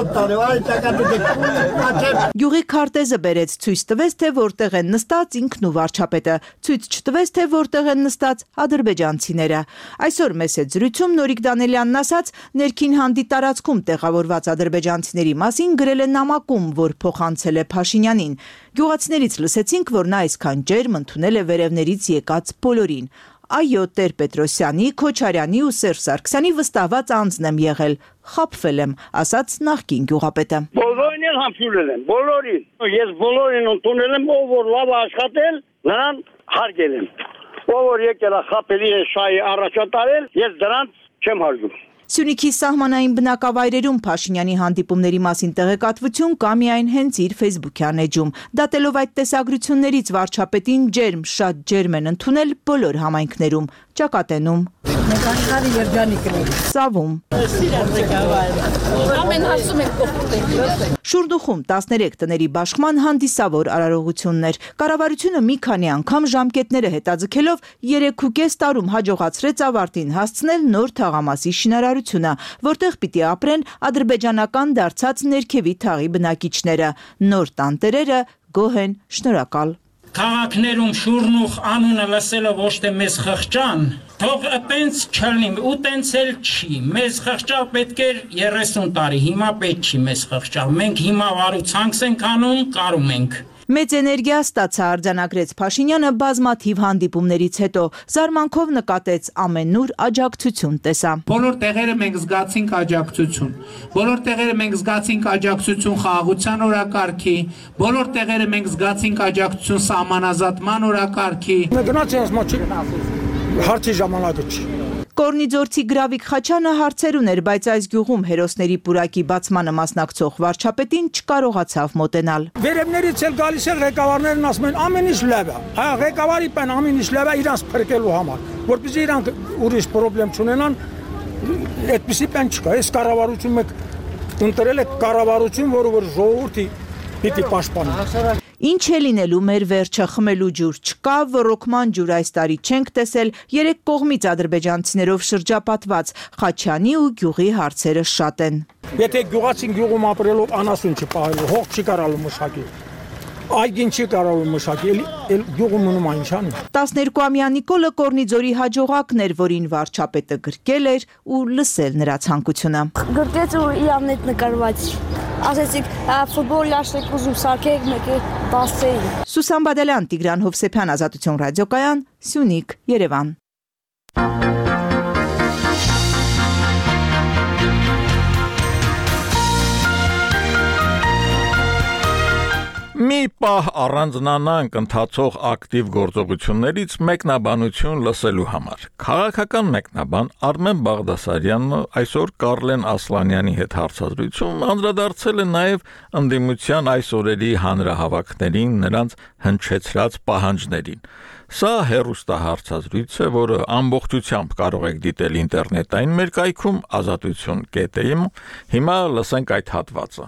Գյուղի քարտեզը բերեց, ցույց տվեց, թե որտեղ են նստած ինքն ու վարչապետը, ցույց չտվեց, թե որտեղ են նստած ադրբեջանցիները։ Այսօր մեծ զրույցում Նորիկ Դանելյանն ասաց, ներքին հանդի տարածքում տեղավորված ադրբեջանցիների մասին գրել է նամակում, որ փոխանցել է Փաշինյանին։ Գյուղացիներից լսեցինք, որ նա այսքան ջերմ ընդունել է վերևներից եկած բոլորին։ Այո, Տեր-Պետրոսյանի, Քոչարյանի ու Սերժ Սարգսյանի վստահված անձն եմ եղել, խաբվել եմ, ասաց նախկին գյուղապետը։ Բոլորին էլ համբուրել եմ, բոլորին։ Ես բոլորին ընդունել եմ, ով որ լավ աշխատել, նրան հարգել եմ։ Ով որ եկել է խաբելի է շահի առաջատարել, ես դրանց չեմ հարգում։ Սյունիքի սահմանային բնակավայրերում Փաշինյանի հանդիպումների մասին տեղեկատվություն կա միայն հենց իր ֆեյսբուքյան էջում։ Դատելով այդ տեսագրություններից վարչապետին ջերմ, շատ ջերմ են ընդունել բոլոր համայնքներում, Ճակատենում, Սավում, Շուրդուխում տասներեք տների բաշխման հանդիսավոր արարողություններ։ Կառավարությունը մի քանի անգամ ժամկետները հետաձգելով երեքուկես տարում հաջողացրեց ավարտին հասցնել նոր թաղամասի շինարարությունը, որտեղ պիտի ապրեն ադրբեջանական դարձած ներքևի թաղի բնակիչները։ Նոր տանտերերը գոհ են, շնորհակալ։ Քաղաքներում շուրնուխ անունը լսելը ոչ թե մեզ խղճան, թող տենց չլինի, ու տենց էլ չի, մեզ խղճալ պետք էր երեսուն տարի, հիմա պետք չի մեզ խղճալ, մենք հիմա վարուցանքս ենք անում, կարում ենք։ Մեծ էներգիա ստացա արձանագրեց Փաշինյանը բազմաթիվ հանդիպումներից հետո, զարմանքով նկատեց ամենուր աջակցություն տեսա։ Բոլոր տեղերը մենք զգացինք աջակցություն, բոլոր տեղերը մենք զգացինք աջակցություն խաղաղության օրակարգի, բոլոր տեղերը մենք զգացինք աջակցություն սահմանազատման օրակարգի։ Գնաց ասма չի հարցի ժամանակը չի։ Կորնիձորցի Գրավիկ Խաչյանը հարցեր ուներ, բայց այս գյուղում հերոսների պուրակի բացմանը մասնակցող վարչապետին չկարողացավ մոտենալ։ Վերևներից էլ գալիս են ղեկավարներն ասում են ամեն ինչ լավ է։ Հա ղեկավարի պեն ամեն ինչ լավ է իրանց փրկելու համար, որպեսզի իրանք ուրիշ խնդրեմ չունենան, այդպեսի պեն չկա։ Այս կառավարությունը մեկ ընտրել է կառավարություն, որը որ ժողովրդի պիտի պաշտպանի։ Ինչ է լինելու մեր վերջը, խմելու ջուր չկա, ռոռոկման ջուր այս տարի չենք տեսել, երեք կողմից ադրբեջանցիներով շրջապատված, Խաչյանի ու գյուղի հարցերը շատ են։ Եթե գյուղացին գյուղում ապրելով անասուն չպահելու, հող չի կարալու մշակի։ Այգին չի կարալու մշակի, էլ գյուղում մնում այնչան։ տասներկուամյա Նիկոլը Կորնիձորի հաջողակն էր, որին վարչապետը գրկել էր ու լսել նրա ցանկությունը։ Գրկեց ու իրանետ նկարված։ Ասեցիք, ֆուտբոլ լաշեք ուզում սարքեք մեկը բասեին։ Սուսան Բադալյան, Տիգրան Հովսեփյան, Ազատություն ռադիոկայան, Սյունիք, Երևան։ Մի պահ առանձնանանք ընթացող ակտիվ գործողություններից մեկնաբանություն լսելու համար։ Քաղաքական մեկնաբան Արմեն Բաղդասարյանն այսօր Կարլեն Ասլանյանի հետ հարցազրույցում անդրադարձել է նաև ընդդիմության այս օրերի հանրահավաքներին, նրանց հնչեցրած պահանջներին։ Սա հեռուստահարցազրույց է, որը ամբողջությամբ կարող եք դիտել ինտերնետային մեր կայքում ազատություն կետ էմ։ Հիմա լսենք այդ հատվածը։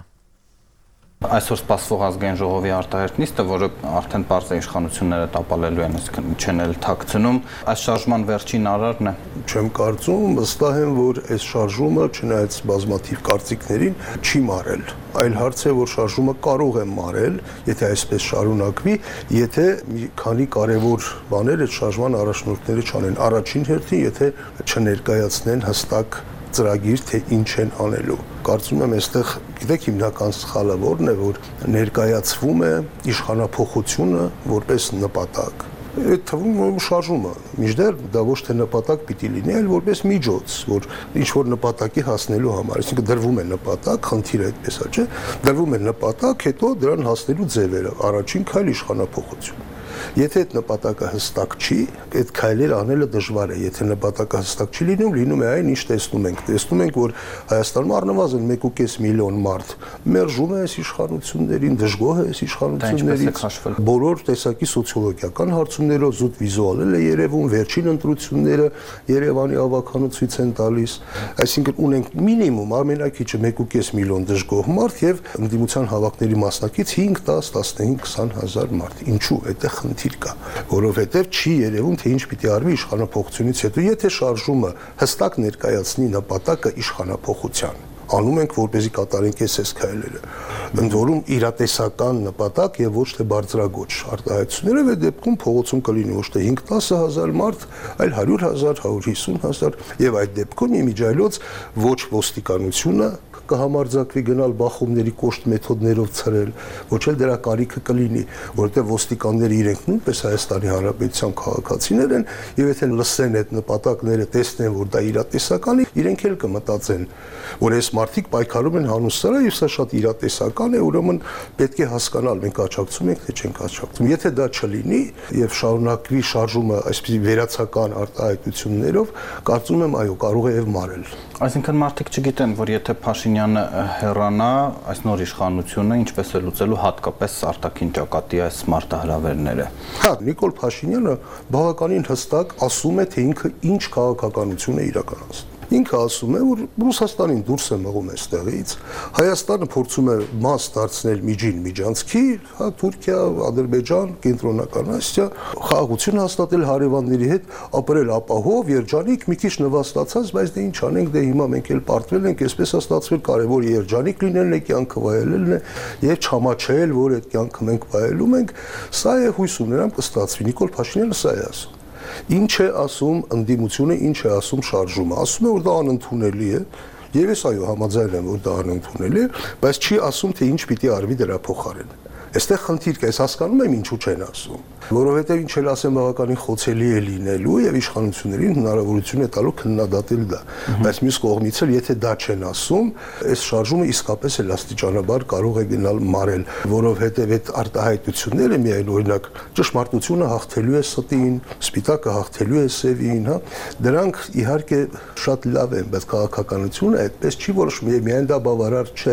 Այսօր սպասվող ազգային ժողովի արտահերթ նիստը, որը արդեն պարզ է իշխանությունները տապալելու են, այսինքն չեն էլ թաքցնում, այս շարժման վերջին արարն է։ Չեմ կարծում, վստահ եմ, որ այս շարժումը, չնայած բազմաթիվ կարծիքներին, չի մարել։ Այլ հարց է, որ շարժումը կարող է մարել, եթե այսպես շարունակվի, եթե մի քանի կարևոր բաներ այդ շարժման առաջնորդները չանեն։ Առաջին հերթին, եթե չներկայացնեն հստակ ծրագիր, թե ինչ են անելու։ Կարծում եմ, այստեղ գիտեք հիմնական սխալը որն է, որ ներկայացվում է իշխանափոխությունը որպես նպատակ։ Այդ թվում շարժումը, մինչդեռ դա ոչ թե նպատակ պիտի լինի, այլ որպես միջոց, որ ինչ-որ նպատակի հասնելու համար, այսինքն դրվում է նպատակ, խնդիրը այդպես է, չէ՞, դրվում է նպատակ, հետո դրան հասնելու ձևերը, առաջին քայլ իշխանափոխություն։ Եթե այդ նպատակը հստակ չի, այդ քայլեր անելը դժվար է։ Եթե նպատակը հստակ չի լինում, լինում է այն, ինչ տեսնում ենք։ Տեսնում ենք, որ Հայաստանում առնվազն մեկ ու կես միլիոն մարդ մերժում է այս իշխանություններին, դժգոհ է այս իշխանություններից։ Բոլոր տեսակի սոցիոլոգիական հարցումներով զուտ վիզուալ է երևում, վերջին ընտրությունները Երևանի ավականու ցույց են տալիս։ Այսինքն ունենք մինիմում ամենակիչը մեկ ու կես միլիոն դժգոհ մարդ եւ ընդդիմության հավաքների մասնակից հինգ, դաս, տասնհինգ, քսան հազար մարդ։ Ինչու՞ այդտեղ խնդիր կա, որովհետև չի երևում, թե ինչ պիտի արվի իշխանափոխությունից հետո, եթե շարժումը հստակ ներկայացնի նպատակը իշխանափոխության, անում ենք, որպեսզի կատարենք այս քայլերը, ընդ որում իրատեսական նպատակ եւ ոչ թե բարձրագույն արտահայտությունները, այդ դեպքում փողոցում կլինի ոչ թե հինգ-տասը հազար մարդ, այլ հարյուր հազար, հարյուր հիսուն հազար, եւ այդ դեպքում իմիջիայլոց ոչ ոստիկանությունը կհամարձակվի գնալ բախումների կոշտ մեթոդներով ցրել, ոչ էլ դրա կարիքը կլինի, որովհետև ոստիկանները իրենք նույնպես Հայաստանի Հանրապետության քաղաքացիներ են, եւ եթե լսեն այդ նպատակները, տեսնեն, որ դա իրատեսական է, իրենք էլ կմտածեն, որ այս մարդիկ պայքարում են հանուն սրա, եւ սա շատ իրատեսական է, ուրեմն պետք է հասկանալ, մենք աջակցում ենք, թե չենք աջակցում։ Եթե դա չլինի եւ շարունակվի շարժումը այսպիսի վերացական արտահայտություններով, կարծում եմ, այո, կարող է եւ մարել։ Այսինքն մարդիկ չգիտեն, որ եթե Փաշինյանը հեռանա, այս նոր իշխանությունը ինչպես է լուծելու հատկապես արտաքին ճակատի այս մարտահրավերները։ Հա, Նիկոլ Փաշինյանը բավականին հստակ ասում է, թե ինքը ինչ քաղաքականություն է իրականացնում։ Ինքը ասում է, որ Ռուսաստանին դուրս է մղում այստեղից, Հայաստանը փորձում է մաս դարձնել միջին միջանցքի, հա, Թուրքիա, Ադրբեջան, Կենտրոնական Ասիա, խաղաղություն հաստատել հարևանների հետ, ապրել ապահով, երջանիկ, մի քիչ նվաստացած, բայց դե ինչ անենք, դե հիմա մենք էլ պարտվել ենք, այսպես է ստացվել, կարևոր երջանիկ լինելն է, կյանքը վայելելն է, եւ չամաչել, որ այդ կյանքը մենք վայելում ենք, սա է հույս ունենամ կստացվի։ Նիկոլ Փաշինյանը սա է ասում։ Ինչ է ասում ընդդիմությունը, ինչ է ասում շարժումը, ասում է, որ դա անընդունելի է, եւ ես այո համաձայն եմ, որ դա անընդունելի է, բայց չի ասում, թե ինչ պիտի արվի դրա փոխարեն։ Այստեղ խնդիր կա, ես հասկանում եմ ինչու չեն ասում, որովհետև ինչ էլ ասեմ բավականին խոցելի է լինելու եւ իշխանություններին հնարավորություն է տալու քննադատել դա, բայց մյուս կողմից էլ եթե դա չեն ասում, այս շարժումը իսկապես էլ աստիճանաբար կարող է գնալ մարել, որովհետև այդ արտահայտությունները միայն օրինակ ճշմարտությունը հաղթելու է ստին, սպիտակը հաղթելու է սևին, հա, դրանք իհարկե շատ լավ են, բայց քաղաքականությունը այդպես չի որոշվում, միայն դա բավարար չէ։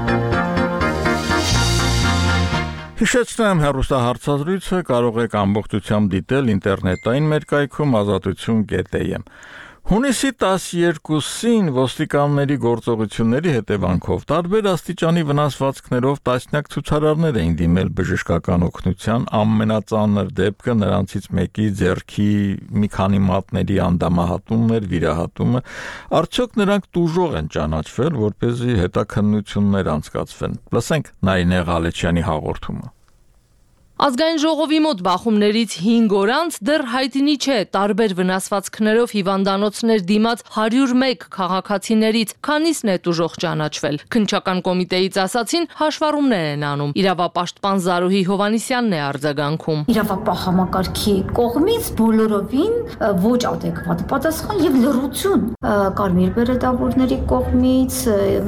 Հիշեցնեմ, հեռուստահարցազրույցը կարող եք ամբողջությամբ դիտել ինտերնետային մեր կայքում ազատություն կետ էմ։ Հունիսի տասներկուսին ոստիկանների գործողությունների հետևանքով տարբեր աստիճանի վնասվածքներով տասնյակ ցուցարարներ էին դիմել բժշկական օգնության, ամենածանր դեպքը նրանցից մեկի ձեռքի մի քանի մատների անդամահատումն էր, վիրահատումը, արդյոք նրանք տուժող են ճանաչվել, որպեսզի հետաքննություններ անցկացվեն։ Լսենք Նարինե Ղալեչյանի հաղորդումը։ Ազգային ժողովի մոտ բախումներից հինգ օր անց դեռ հայտնի չէ տարբեր վնասվածքներով հիվանդանոցներ դիմաց հարյուր մեկ քաղաքացիներից քանիսն է տուժող ճանաչվել։ Քննչական կոմիտեից ասացին հաշվառումներ են անում։ Իրավապաշտպան Զարուհի Հովհաննիսյանն է արձագանքում։ Իրավապահ համակարգի կողմից բոլորովին ոչ adekvat պատասխան եւ լռություն կարմիր բերետավորների կողմից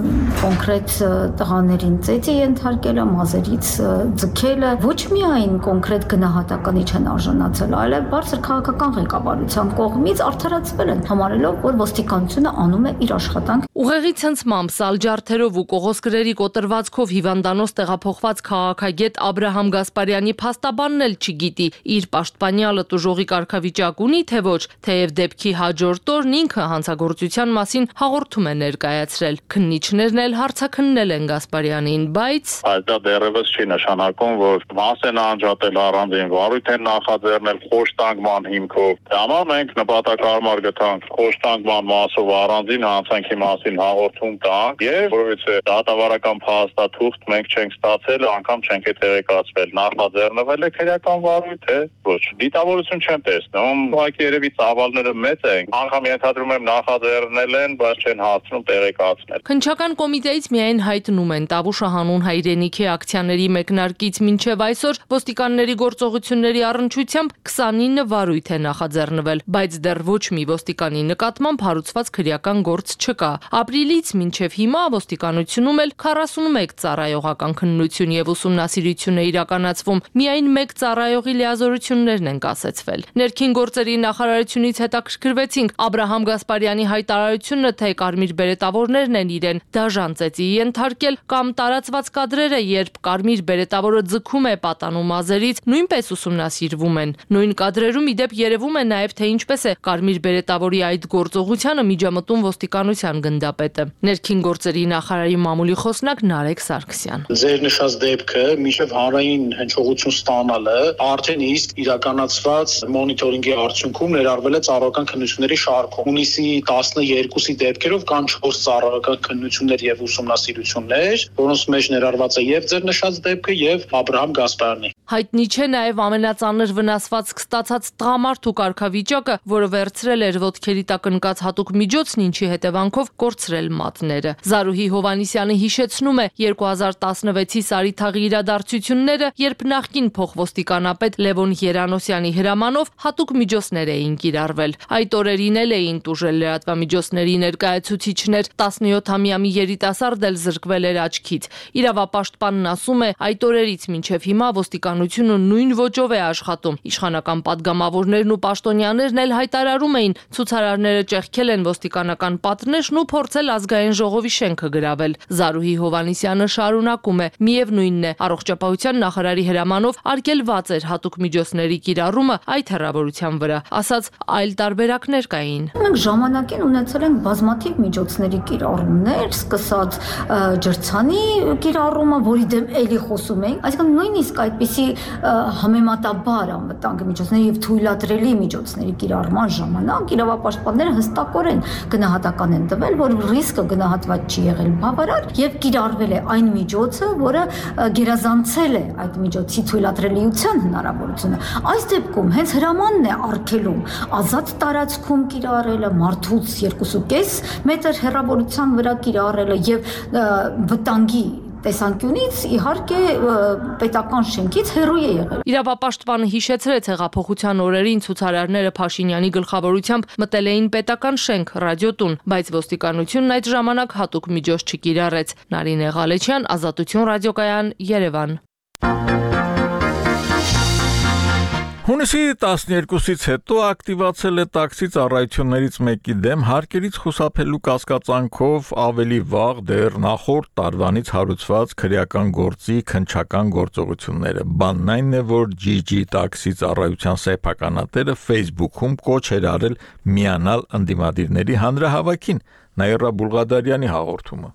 կոնկրետ տղաներին ծեծի ենթարկելը, մազերից ձգելը ոչ միայն կոնկրետ գնահատականի չեն արժանացել, այլև բարձր քաղաքական ղեկավարության կողմից արդարացվել են, համարելով, որ ոստիկանությունը անում է իր աշխատանք։ Ուղեղի ցնցմամբ, սալջարդերով ու կողոսկրերի կոտրվածքով հիվանդանոց տեղափոխված քաղաքագետ Աբրահամ Գասպարյանի փաստաբանն էլ չգիտի, իր պաշտպանյալը տուժողի կարգավիճակ ունի, թե ոչ, թեև դեպքի հաջորդ օրն ինքը հանցագործության մասին հաղորդում է ներկայացրել։ Քննիչներն էլ հարցաքննել են Գասպարյանին, բայց Այդ դա դեռևս չի նշանակում, որ մաս են անջատել առանձին վարույթ են նախաձեռնել խոշտանգման հիմքով։ Դրա մենք նպատակարար գտանք խոշտանգման մասով առանձին հանցանքի մասին հաղորդում տանք եւ որովհետեւ դատավարական փաստաթուղթ մենք չենք ստացել, անգամ չենք տեղեկացվել նախաձեռնվել է քրեական վարույթ է, ոչ։ Դիտավորություն չեմ տեսնում, ուղղակի երևի ծավալները մեծ են, անգամ ենթադրում եմ նախաձեռնել են, բայց չեն հասցնում տեղեկացնել։ Քննչական կոմիտեից միայն հայտնում են Տավուշը հանուն հայրենիքի ակցիաների մեկնարկից մինչև այսօր ոստիկանների գործողությունների առնչությամբ քսանինը վարույթ է նախաձեռնվել, բայց դեռ ոչ մի ոստիկանի նկատմամբ հարուցված քրեական գործ չկա։ Ապրիլից մինչև հիմա ոստիկանությունում էլ քառասունմեկ ծառայողական քննություն եւ ուսումնասիրություն է իրականացվում, միայն մեկ ծառայողի լիազորություններն են կասեցվել։ Ներքին գործերի նախարարությունից հետաքրքրվեցինք Աբրահամ Գասպարյանի հայտարարությունը, թե կարմիր բերետավորներն են իրեն դաժան ծեծի ենթարկել կամ տարածված կադրերը, երբ կարմիր բերետավորը ձգում է պատանու մազերից, նույնպես ուսումնասիրվում են։ Նույն կադրերում իդեպ երևում է նաև, թե ինչպես է կարմիր բերետավորի այդ գործողությանը միջամտում ոստիկանության գնդապետը։ Ներքին գործերի նախարարի մամուլի խոսնակ Նարեկ Սարգսյան։ Ձեր նշած դեպքը մինչև հանրային հնչողություն ստանալը արդեն իսկ իրականացված մոնիտորինգի արդյունքում ներառվել է ծառայական քննությունների շարքում։ Հունիսի տասներկուսի դեպքերով կան չորս ծառայական քննություններ եւ ուսումնասիրություններ, որոնց մեջ ներառված է եւ ձեր նշած դեպքը եւ Աբրահամ Գասպարյանի։ Հայտնի չէ նաև ամենածանր վնասվածք ստացած տղամարդու կարգավիճակը, որը վերցրել էր ոտքերի տակ ընկած հատուկ միջոցն, ինչի հետևանքով կորցրել մատները։ Զարուհի Հովհաննիսյանը հիշեցնում է երկու հազար տասնվեցի Սարիթաղի իրադարձությունները, երբ նախկին փոխոստիկանապետ Լևոն Երանոսյանի հրամանով հատուկ միջոցներ էին կիրառվել։ Այդ օրերին էլ էին տուժել լրատվամիջոցների ներկայացուցիչներ, տասնյոթամյա մի երիտասարդ էլ զրկվել էր աչքից։ Իրավապաշտպանն ասում է, այդ օրերից մինչև հիմա ոստիկանությունը նույն ոճով է աշխատում։ Իշխանական падգամավորներն ու պաշտոնյաներն էլ հայտարարում էին, ցուցարարները ճեղքել են ոստիկանական պատնեշն ու փորձել ազգային ժողովի շենքը գրավել։ Զարուհի Հովհաննիսյանը շարունակում է, միևնույնն է, առողջապահության նախարարի հրամանով արգելված էր հատուկ միջոցների կիրառումը այդ հեռավորության վրա, ասաց այլ տարբերակներ կային։ Մենք ժամանակին ունեցել ենք բազմաթիվ միջոցների կիրառումներ, սկսած ջրցանի կիրառումը, որի դեմ էլի խոսում ենք, այսինքն նույնիսկ այդպիսի համեմատաբար անվտանգ միջոցների եւ թույլատրելի միջոցների կիրառման ժամանակ իրավապաշտպանները հստակորեն գնահատական են տվել, որ ռիսկը գնահատված չի եղել բավարար եւ կիրառվել է այն միջոցը, որը գերազանցել է այդ միջոցի թույլատրելիության հնարավորությունը։ Այս դեպքում հենց հրամանն է արգելում ազատ տարածքում կիրառելը, մարդուց երկու կողմը կես մետր հեռավորության վրա կիրառելը եւ վտանգի տեսանկյունից իհարկե պետական շենքից հեռու է եղել։ Իրավապաշտպանը հիշեցրեց հեղափոխության օրերին ցուցարարները Փաշինյանի գլխավորությամբ մտել էին պետական շենք ռադիոտուն, բայց ոստիկանությունն այդ ժամանակ հատուկ միջոց չկիրառեց։ Նարինե Ղալեչյան, Ազատություն ռադիոկայան, Երևան։ Հունիսի տասներկուսից հետո ակտիվացել է տաքսի ծառայություններից մեկի դեմ հարկերից խուսափելու կասկածանքով ավելի վաղ դեռ նախորդ տարվանից հարուցված քրեական գործի քննչական գործողությունները։ Բանն այն է, որ ջի ջի տաքսի ծառայության սեփականատերը Facebook-ում կոչ էր արել միանալ ընդդիմադիրների հանրահավաքին։ Նաիրա Բուլղադարյանի հաղորդումը։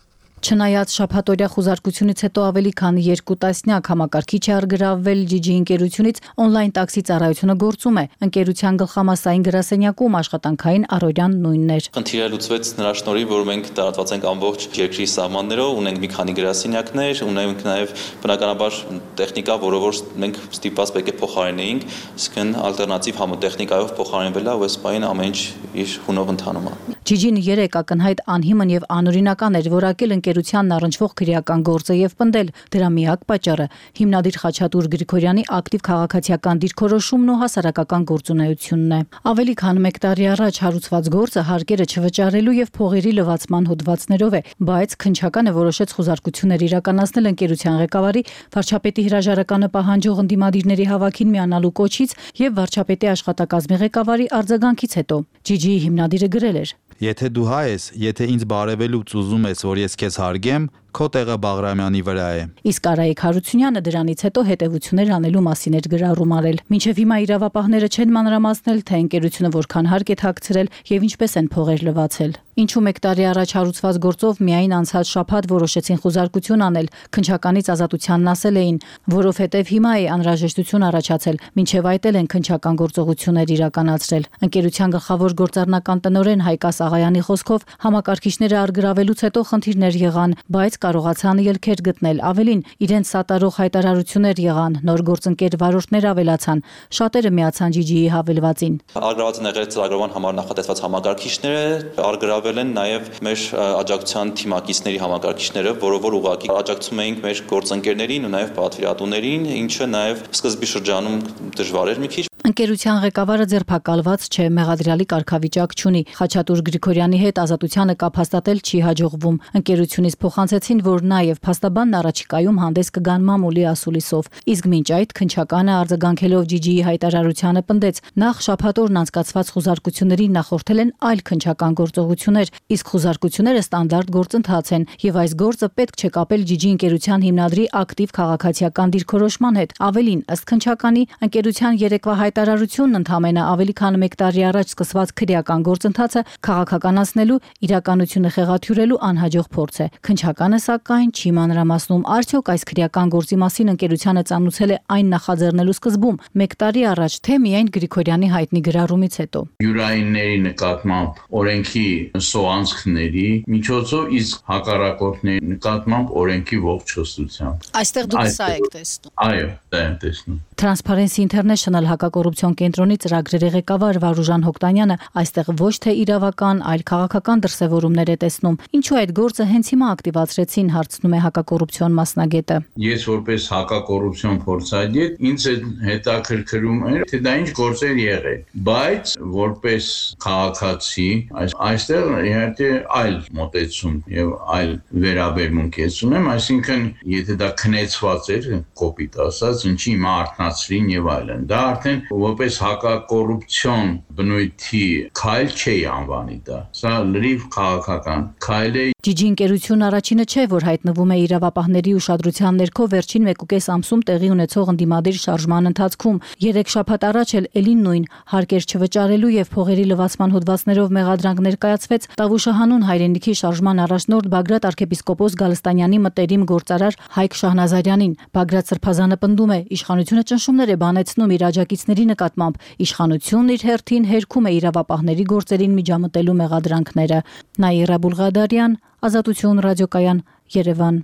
Չնայած շաբաթօրյա խուզարկությունից հետո ավելի քան երկու տասնյակ համակարգիչ է առգրավվել ջի ջի ընկերությունից, օնլայն տաքսի ծառայությունը գործում է։ Ընկերության գլխամասային գրասենյակում աշխատանքային առօրյան նույնն էր։ Խնդիրը լուծվեց նրա շնորհիվ, որ մենք տարածված ենք ամբողջ երկրի սահմաններով, ունենք մի քանի գրասենյակներ, ունենք նաև բնականաբար տեխնիկա, որը որ մենք ստիպված պետք է փոխարինեինք, իսկն ալտերնատիվ համատեխնիկայով փոխարինվել է, ու այս պահին ամեն ինչ իր հունով ընթանում է։ ջի ջին երեք ակնհայտ անհիմն եւ անօրինական էր, որակել ընկերությանն առնչվող քրեական գործը եւ պնդել դրա միակ պատճառը հիմնադիր Խաչատուր Գրիգորյանի ակտիվ քաղաքացիական դիրքորոշումն ու հասարակական գործունեությունն է։ Ավելի քան մեկ տարի առաջ հարուցված գործը հարկերը չվճարելու եւ փողերի լվացման հոդվածներով է, բայց քննչականը որոշեց խուզարկություններ իրականացնել ընկերության ղեկավարի, վարչապետի հրաժարականը պահանջող ընդդիմադիրների հավաքին միանալու կոչից եւ վարչապետի աշխատակազմի ղեկավարի արձագանքից հետո։ ջի ջիի հիմնադիրը գրել էր. Եթե դու հայ ես, եթե ինձ բարևելուց ուզում ես, որ ես քեզ հարգեմ, քո տեղը Բաղրամյանի վրա է։ Իսկ Արայիկ Հարությունյանը դրանից հետո հետևություններ անելու մասին էր գրառում արել։ Մինչև հիմա իրավապահները չեն մանրամասնել, թե ընկերությունը որքան հարկ է թաքցրել եւ ինչպես են փողեր լվացել։ Ինչու մեկ տարի առաջ հարուցված գործով միայն անցած շաբաթ որոշեցին խուզարկություն անել, քննչականից ազատությանն ասել էին, որովհետև հիմա է անհրաժեշտություն առաջացել, մինչև այդ էլ են քննչական գործողություններ իրականացրել։ Ընկերության գլխավոր գործառնական տնօրեն Հայկաս Աղայանի խոսքով համակարգիչները առգրավելուց հետո խնդիրներ եղան, բայց կարողացան ելքեր գտնել, ավելին իրենց սատարող հայտարարություններ եղան, նոր գործընկեր վարորդներ ավելացան, շատերը միացան ջի ջիի հավելվածին։ Առգրաված են եղել ծրագրման համար նախատեսված համակարգիչները, առգրավել են նաև մեր աջակցության թիմակիցների համակարգիչները, որով որ ուղղակի աջակցում էինք մեր գործընկերներին ու նաև պատվիրատուներին, ինչը նաև սկզբի շրջանում դժվար էր մի քիչ։ Ընկերության ղեկավարը ձերբակալված չէ, մեղադրյալի կարգավիճակ չունի։ Խաչատուր Գրիգորյանի հետ ազատությանը կապ հաստատել չի հաջողվում։ Ընկերությունից փոխանցեցին, որ նաև փաստաբանն առաջիկայում հանդես կգան մամուլի ասուլիսով։ Իսկ մինչ այդ քննչականը արձագանքելով ջի ջիի հայտարարությանը պնդեց, նախ շաբաթօրն անցկացված խուզարկություններին նախորդել են այլ քննչական գործողություններ, իսկ խուզարկությունները ստանդարտ գործընթաց են, եւ այս գործը պետք չէ կապել ջի ջի ընկերության հիմնադրի ակտիվ քաղաքացիական դիրքորոշման հետ։ Ավելին, ըստ քննչականի, ընկերության երեկվա հայտարարությունն ընդհանրապես ավելի քան մեկ տարի առաջ սկսված քրեական գործընթացը քաղաքականացնելու, իրականությունը խեղաթյուրելու անհաջող փորձ է։ Քննչականը սակայն չի մանրամասնում, արդյոք այս քրեական գործի մասին ընկերությանը ծանուցել է այն նախաձեռնելու սկզբում, մեկ տարի առաջ, թե միայն Գրիգորյանի հայտնի գրառումից հետո։ Յուրայինների նկատմամբ օրենքի սոանցքների միջոցով, իսկ հակառակորդների նկատմամբ օրենքի ողջոցությամբ։ Այստեղ դուք սա եք տեսնում։ Այո, դա եմ տեսնում։ Transparency International հակակոռուպցիոն կենտրոնի ծրագրերի ղեկավար Վարուժան Հոկտանյանը այստեղ ոչ թե իրավական, այլ քաղաքական դրսևորումներ է տեսնում։ Ինչու այդ գործը հենց հիմա ակտիվացրեցին, հարցնում է հակակոռուպցիոն մասնագետը։ Ես որպես հակակոռուպցիոն փորձագետ ինձ հետաքրքրում էր, թե դա ինչ գործեր եղել, բայց որպես քաղաքացի այստեղ իհարկե այլ մոտեցում եւ այլ վերաբերմունք ես ունեմ, այսինքն եթե դա քնեցված էր, կոպիտ ասած, ինչի հիմա արթնացրին եւ այլն, դա արդեն որպես հակակոռուպցիոն բնույթի քայլ չէ անվանի դա։ Սա լրիվ քաղաքական քայլ է։ ջի ջի ընկերությունն առաջինը չէ, որ հայտնվում է իրավապահների ուշադրության ներքո վերջին մեկուկես ամսում տեղի ունեցող ընդդիմադիր շարժման ընթացքում։ Երեք շաբաթ առաջ էլ էլին նույն հարկեր չվճարելու եւ փողերի լվացման հոդվածներով մեղադրանք ներկայացվեց Տավուշահանուն հայրենիքի շարժման առաջնորդ Բագրատ arczepiskopos Գալստանյանի մտերիմ գործարար Հայկ Շահնազարյանին։ Բագրատ Սրբազանը պնդում է, իշխանությունը ճնշումներ է բանեցնում իր աջակիցների նկատմամբ, իշխանությունն իր հերթին հերքում է իրավապահների գործերին միջամտելու մեղադրանքները։ Նաիրա Բուլղադարյան, Ազատություն ռադիոկայան, Երևան։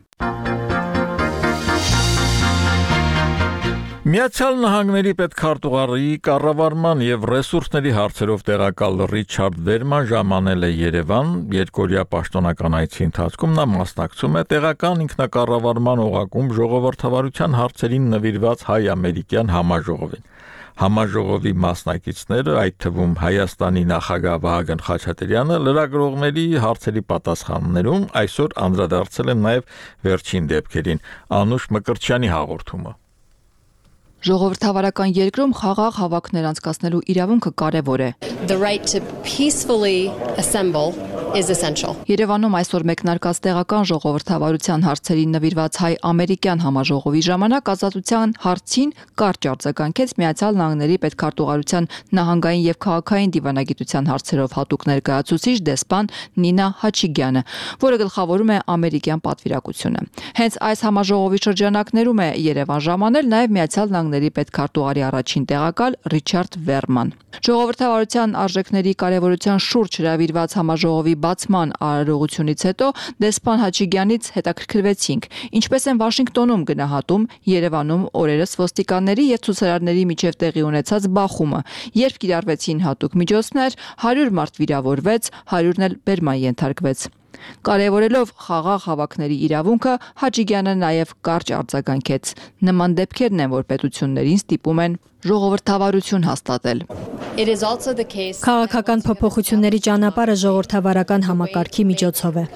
Միացյալ Նահանգների պետքարտուղարի կառավարման եւ ռեսուրսների հարցերով տեղակալ Ռիչարդ Վերման ժամանել է Երևան, երկօրյա պաշտոնական այցի ընթացքում նա մասնակցում է տեղական ինքնակառավարման օղակում ժողովրդավարության հարցերին նվիրված հայ-ամերիկյան համաժողովին։ Համաժողովի մասնակիցները, այդ թվում Հայաստանի նախագահ Վահագն Խաչատրյանը, լրագրողների հարցերի պատասխաններում այսօր անդրադարձել են նաեւ վերջին դեպքերին։ Անուշ Մկրտչյանի հաղորդումը։ Ժողովրդավարական երկրում խաղաղ հավաքներ անցկացնելու իրավունքը կարևոր է։ The right to peacefully assemble is essential. Երևանում այսօր մեկնարկած տեղական ժողովրդավարության հարցերին նվիրված հայ-ամերիկյան համաժողովի ժամանակ ազատության հարցին կարճ արձագանքեց Միացյալ Նահանգների պետքարտուղարության նահանգային եւ քաղաքային դիվանագիտության հարցերով հատուկ ներկայացուցիչ դեսպան Նինա Հաչիգյանը, որը գլխավորում է ամերիկյան պատվիրակությունը։ Հենց այս համաժողովի շրջանակներում է Երևան ժամանել նաեւ Միացյալ Նահանգների պետքարտուղարի առաջին տեղակալ Ռիչարդ Վերման։ Ժողովրդավարության արժեքների կարևորության շուրջ հրավիրված համաժողովի բացման արարողությունից հետո դեսպան Հաչիգյանից հետաքրքրվեցինք, ինչպես են Վաշինգտոնում գնահատում Երևանում օրերս ոստիկանների եւ ցուցարարների միջև տեղի ունեցած բախումը, երբ կիրառվեցին հատուկ միջոցներ, հարյուր մարդ վիրավորվեց, հարյուրն էլ բերման ենթարկվեց։ Կարևորելով խաղաղ հավաքների իրավունքը, Հաչիգյանը նաև կարճ արձագանքեց։ Նման դեպքերն են, որ պետություններին ստիպում են ժողովրդավարություն հաստատել։ Քաղաքական փոփոխությունների ճանապարհը ժողովրդավարական համակարգի միջոցով է։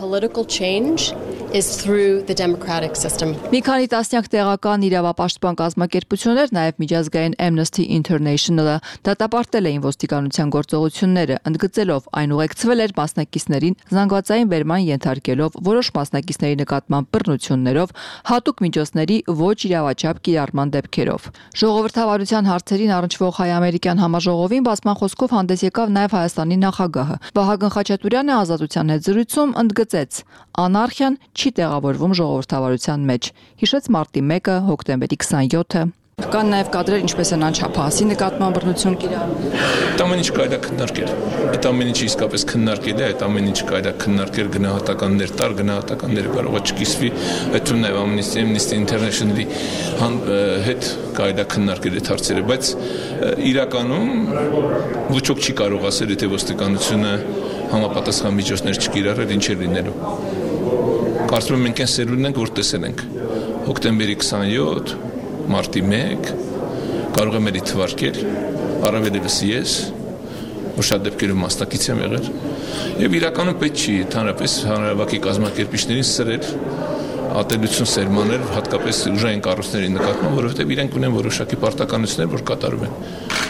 Մի քանի տասնյակ տեղական իրավապաշտպան կազմակերպություններ, նաև միջազգային Amnesty International-ը դատապարտել էին ոստիկանության գործողությունները, ընդգծելով այն ուղեկցվել էր մասնակիցներին զանգվածային վերման ենթարկելով որոշ մասնակիցների նկատմամբ բռնություններով, հատուկ միջոցների ոչ իրավաչափ կիրառման դեպքերով։ Ժողովրդավարության հարցերին առնչվող հայ-ամերիկյան համաժողովին բացման խոսքով հանդես եկավ նաև Հայաստանի նախագահը։ Վահագն Խաչատուրյանը Ազատության հետ զրույցում ընդգծեց. անարխիան չի տեղավորվում ժողովրդավարության մեջ։ Հիշեց մարտի մեկը, հոկտեմբերի քսանյոթը։ Կան նաև կադրեր, ինչպես են անչափահասի նկատմամբ բռնություն կիրառում։ Այդ ամեն ինչ կարելի է քննարկել։ Այդ ամեն ինչը իսկապես քննարկել է, այդ ամեն ինչ կարելի է քննարկել, գնահատականներ տալ, գնահատականները կարող է չկիսվի, այդտեղ նաև Amnesty International-ի հետ կարելի է քննարկել այդ հարցերը, բայց իրականում ոչ ոք չի կարող ասել, եթե ոստիկանությունը համապատասխան միջոցներ չկիրառել, ինչ է լինելու։ Կարծում եմ մենք այն սերունդն ենք, որ տեսել ենք հոկտեմբերի քսանյոթ մարտի մեկ կարող եմ էլի թվարկել, առավել ևս ես, որ շատ դեպքերում մասնակից եմ եղել, եւ իրականում պետք չի ընդհանրապես հանրահավաքի կազմակերպիչներին սրել, ատելություն սերմանել, հատկապես ուժային կառույցների նկատմամբ, որովհետեւ իրենք ունեն որոշակի պարտականություններ, որ կատարում են։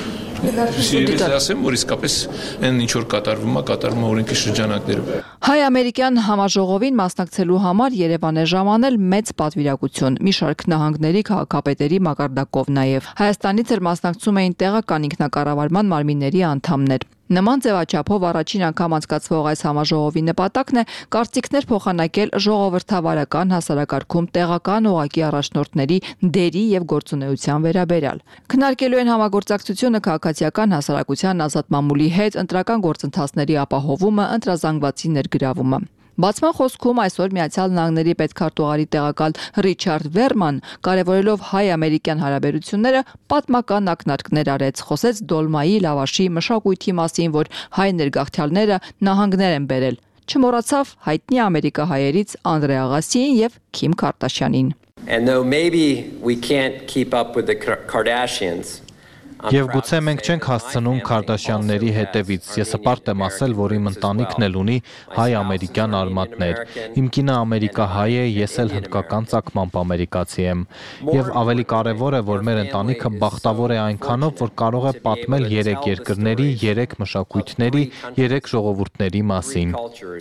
Ես ասեմ, որ իսկապես այն ինչ որ կատարվում է, կատարվում է օրենքի շրջանակներում։ Հայ-ամերիկյան համաժողովին մասնակցելու համար Երևան է ժամանել մեծ պատվիրակություն, մի շարք նահանգների քաղաքապետերի մակարդակով նաև։ Հայաստանից էլ մասնակցում էին տեղական ինքնակառավարման մարմինների անդամներ։ Նման ձևաչափով առաջին անգամ անցկացվող այս համաժողովի նպատակն է կարծիքներ փոխանակել ժողովրդավարական հասարակարգում տեղական օղակի առաջնորդների դերի եւ գործունեության վերաբերյալ։ Քննարկելու են համագործակցությունը քաղաքացիական հասարակության ազատ մամուլի հետ, ընտրական գործընթացների ապահովումը, ընտրազանգվածի ներգրավումը։ Բացման խոսքում այսօր Միացյալ Նահանգների պետքարտուղարի տեղակալ Ռիչարդ Վերման, կարևորելով հայ-ամերիկյան հարաբերությունները, պատմական ակնարկներ արեց, խոսեց դոլմայի, լավաշի, մշակույթի մասին, որ հայ ներգաղթյալները նահանգներ են բերել։ Չմոռացավ հայտնի ամերիկահայերից Անդրե Աղասիին եւ Քիմ Քարտաշյանին։ And though maybe we can't keep up with the Kardashians, Եվ գուցե մենք չենք հասցնում Քարդաշյանների հետևից։ Ես հպարտ եմ ասել, որ իմ ընտանիքն էլ ունի հայ-ամերիկյան արմատներ։ Իմ կինը ամերիկահայ է, ես էլ հնդկական ծագմամբ ամերիկացի եմ։ Եվ ավելի կարևոր է, որ մեր ընտանիքը բախտավոր է այնքանով, որ կարող է պատմել երեք երկրների, երեք մշակույթների, երեք ժողովուրդների մասին։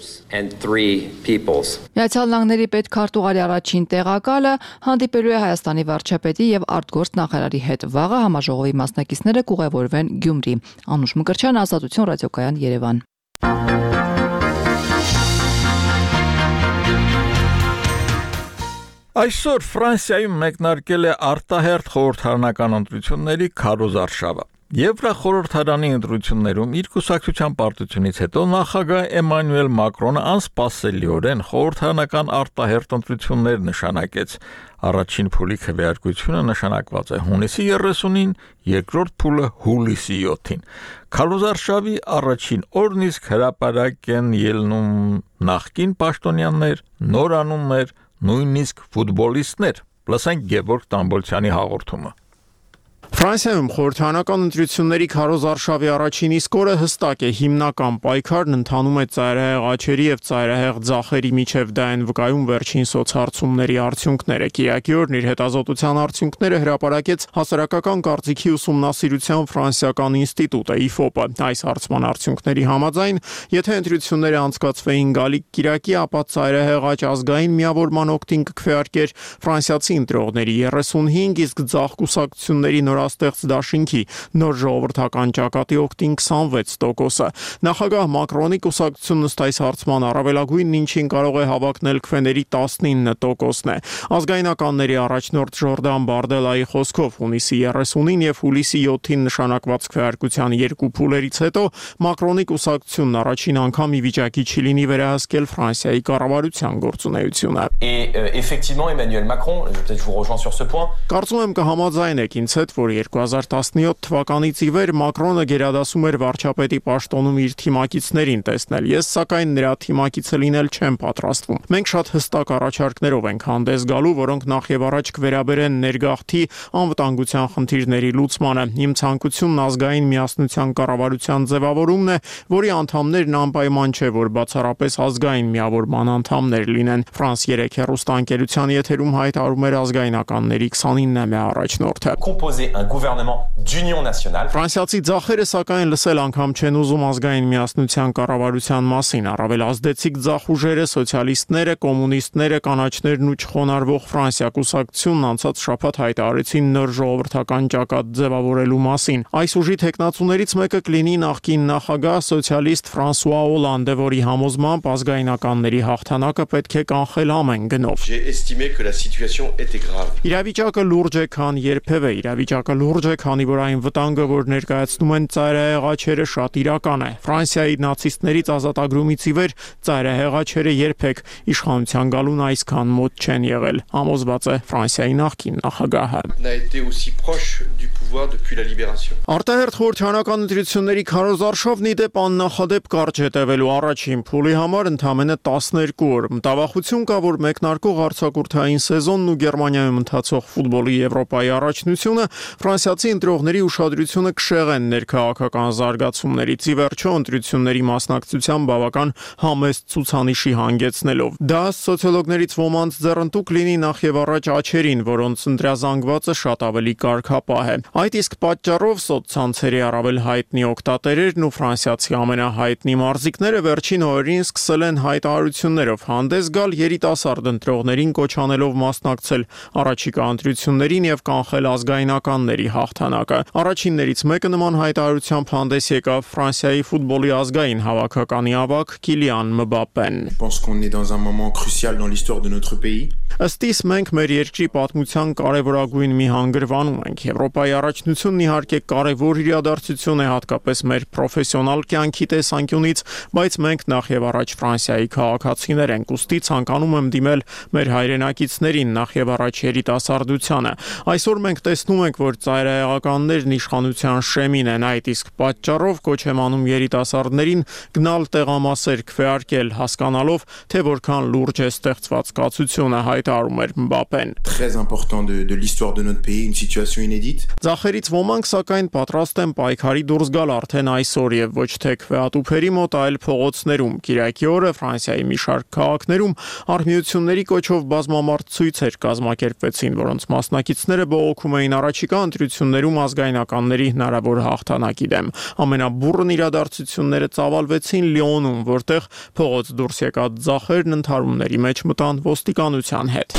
Միացյալ Նահանգների պետքարտուղարի առաջին տեղակալը հանդիպելու է Հայաստանի վարչապետի եւ արտգործ նախարարի հետ վաղը համաժողովի մասնակիցները կուղևորվեն Գյումրի։ Անուշ Մկրտչյան, Ազատություն ռադիոկայան, Երևան։ Այսօր Ֆրանսիայում մեկնարկել է արտահերթ խորհրդարանական ընտրությունների քարոզարշավը։ Եվրախորհրդարանի ընտրություններում իր կուսակցության պարտությունից հետո նախագահ Էմանուել Մակրոնը անսպասելիորեն խորհրդարանական արտահերթ ընտրություններ նշանակեց։ Առաջին փուլի քվեարկությունը նշանակված է հունիսի երեսունին, երկրորդ փուլը հուլիսի յոթին։ Քարոզարշավի առաջին օրն իսկ հրապարակ են ելնում նախկին պաշտոնյաներ, նորանուններ, նույնիսկ ֆուտբոլիստներ։ Լսենք Գևորգ Տամբոլցյանի հաղորդումը։ Ֆրանսիայում խորհրդարանական ընտրությունների քարոզ արշավի առաջին իսկ օրը հստակ է հիմնական պայքարն ընթանում է ծայրահեղ աչերի եւ ծայրահեղ ձախերի միջև դա են վկայում վերջին սոցհարցումների արդյունքները։ Կիրակի օրն իր հետազոտության արդյունքները հրապարակեց հասարակական կարծիքի ուսումնասիրության ֆրանսիական ինստիտուտը I F O P-ը։ Այս հարցման արդյունքների համաձայն, եթե ընտրությունները անցկացվեին գալիք կիրակի, ապա ծայրահեղ աճ ազգային միավորման օգտին կքվեարկեր ֆրանսիացի ընտրողների երեսունհինգ, իսկ ձախ կուսակցությունների նորաստեղծ դաշինքի նոր ժողովրդական ճակատի օգտին քսանվեց տոկոսը։ Նախագահ Մակրոնի կուսակցությունն ըստ այս հարցման առավելագույնն ինչին կարող է հավակնել քվեների տասնինը տոկոսն է։ Ազգայնականների առաջնորդ Ժորդան Բարդելայի խոսքով հունիսի երեսունին եւ հուլիսի յոթին նշանակված քվեարկության երկու փուլերից հետո Մակրոնի կուսակցությունն առաջին անգամ ի վիճակի չի լինի վերահսկել Ֆրանսիայի կառավարության գործունեությունը։ Et euh, effectivement Emmanuel Macron, peut-être je vous rejoins sur ce point. Կարծում եմ կհամաձայնեք ինձ հետ, որ երկու հազար տասնյոթ թվականից ի վեր Մակրոնը գերադասում էր վարչապետի պաշտոնում իր թիմակիցներին տեսնել։ Ես սակայն նրա թիմակիցը լինել չեմ պատրաստվում։ Մենք շատ հստակ առաջարկներով ենք հանդես գալու, որոնք նախ եւ առաջ կվերաբերեն ներգաղթի անվտանգության խնդիրների լուծմանը։ Իմ ցանկությունն ազգային միասնության կառավարության ձևավորումն է, որի անդամներն անպայման չէ, որ բացառապես ազգային միավորման անդամներ լինեն։ Ֆրանս երեք հեռուստաընկերության եթերում հայտարարում էր ազգայնականների քսանինը առաջնորդը։ Composer un gouvernement d'union nationale. Ֆրանսիացի ձախերը սակայն լսել անգամ չեն ուզում ազգային միասնության կառավարության մասին, առավել ազդեցիկ ձախ ուժերը, սոցիալիստները, կոմունիստները, կանաչներն ու չխոնարհվող Ֆրանսիա կուսակցությունն անցած շաբաթ հայտարարեցին նոր ժողովրդական ճակատ ձևավորելու մասին։ Այս ուժի տեխնացուներից մեկը կլինի նախկին նախագահ սոցիալիստ Ֆրանսուଆ Օլանդը, որի համոզմամբ ազգայնականների հաղթանակը պետք է կանխել ամեն գնով։ J'ai estimé que la situation était grave. Իրավիճակը լուրջ է, քան երբևէ։ Իրավիճակը լուրջ է, քանի որ այն վտանգը, որ ներկայացնում են ծայրահեղ աչերը, շատ իրական է։ Ֆրանսիայի նացիստներից ազատագրումից ի վեր ծայրահեղ աչերը երբեք իշխանության գալուն այսքան մոտ չեն եղել, համոզված է Ֆրանսիայի նախկին նախագահը։ N'a été aussi proche du pouvoir depuis la libération. Արտահերթ խորհրդարանական ընտրությունների քարոզ արշավն ի դեպ աննախադեպ կարճ հետևելու առաջին փուլի համար ընդամենը տասներկու օր։ Մտավախություն կա, որ մեկնարկող արձակուրդային սեզոնն ու Գերմանիայում ընթացող ֆուտբոլի Եվրոպայի առաջնությունը ֆրանսիացի ընտրողների ուշադրությունը կշեղեն ներքաղաքական զարգացումներից։ Ի վերջո ընտրությունների մասնակցության բավական համեստ ցուցանիշի հանգեցնելով։ Դա սոցիոլոգներից ոմանց ձեռնտուք լինի նախ եւ առաջ աչերին, որոնց ընտրազանգվածը շատ ավելի կարգապահ է։ Այդ իսկ պատճառով սոցցանցերի առավել հայտնի օգտատերերն ու ֆրանսիացի ամենահայտնի մարզիկները վերջին օրերին սկսել են հայտարարություններով հանդես գալ երիտասարդ ընտրողներին կոչ անելով մասնակցել առաջիկա ընտրություններին եւ կանխել ազգայնականների հաղթանակը։ Առաջիններից մեկը նման հայտարարությամբ հանդես եկավ Ֆրանսիայի ֆուտբոլի ազգային հավաքականի ավագ Կիլիան Մբապեն։ Je pense qu'on est dans un moment crucial dans l'histoire de notre pays. Ըստ իս մենք մեր երկրի պատմության կարևորագույն մի հանգրվանում ենք։ Եվրոպայի առաջնությունն իհարկե կարևոր իրադարձություն է հատկապես մեր պրոֆեսիոնալ կյանքի տեսանկյունից, բայց մենք նախ եւ առաջ Ֆրանսիայի քաղաքացիներ ենք, ուստի ցանկանում եմ դիմել մեր հայրենակիցներին, նախ եւ առաջ երիտասարդությանը։ Այսօր մենք տեսնում ենք, որ ծայրահեղականներն իշխանության շեմին են, այդ իսկ պատճառով կոչ եմ անում երիտասարդներին գնալ տեղամասեր քվեարկել, հասկանալով, թե որքան լուրջ է ստեղծված կացությունը, հայտարարում էր Մբապեն։ Très important de de l'histoire de notre pays, une situation inédite. Ձախերից ոմանք սակայն պատրաստ են պայքարի դուրս գալ արդեն այսօր եւ ոչ թե քվեատուփերի մոտ, այլ փողոցներում։ Կիրակի օրը Ֆրանսիայի մի շարք քաղաքներում արմիությունների կոչով բազմամարդ ցույցեր կազմակերպվեցին, որոնց մասնակիցները բողոքում էին առաջիկա ընտրություններում ազգայնականների հնարավոր հաղթանակի դեմ։ Ամենաբուրըն իրադարձությունները ծավալվեցին Լիոնում, որտեղ փողոց դուրս եկած ձախերն ընդհարումների մեջ մտան ոստիկանության հետ։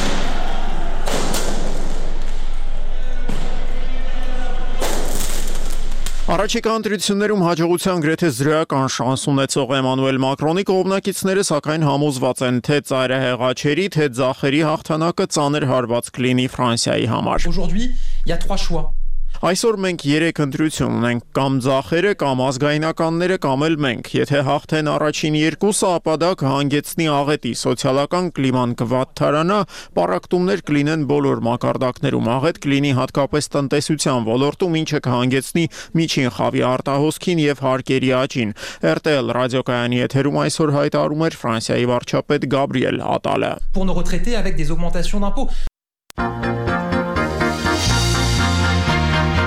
Առաջիկա ընտրություններում հաջողության գրեթե զրոյական շանս ունեցող Էմանուել Մակրոնի կողմնակիցները սակայն համոզված են, թե ծայրահեղ աչերի, թե ձախերի հաղթանակը ծանր հարված կլինի Ֆրանսիայի համար։ Aujourd'hui, il y a trois choix. Այսօր մենք երեք ընտրություն ունենք, կամ ձախերը, կամ ազգայնականները, կամ էլ մենք։ Եթե հաղթեն առաջին երկուսը, ապա դա կհանգեցնի աղետի, սոցիալական կլիման կվատթարանա, պառակտումներ կլինեն բոլոր մակարդակներում, աղետ կլինի հատկապես տնտեսության ոլորտում, ինչը կհանգեցնի միջին խավի արտահոսքին եւ հարկերի աճին։ R T L ռադիոկայանի եթերում այսօր հայտարարում էր Ֆրանսիայի վարչապետ Գաբրիել Ատալը։ Pour nos retraités avec des augmentations d'impôts.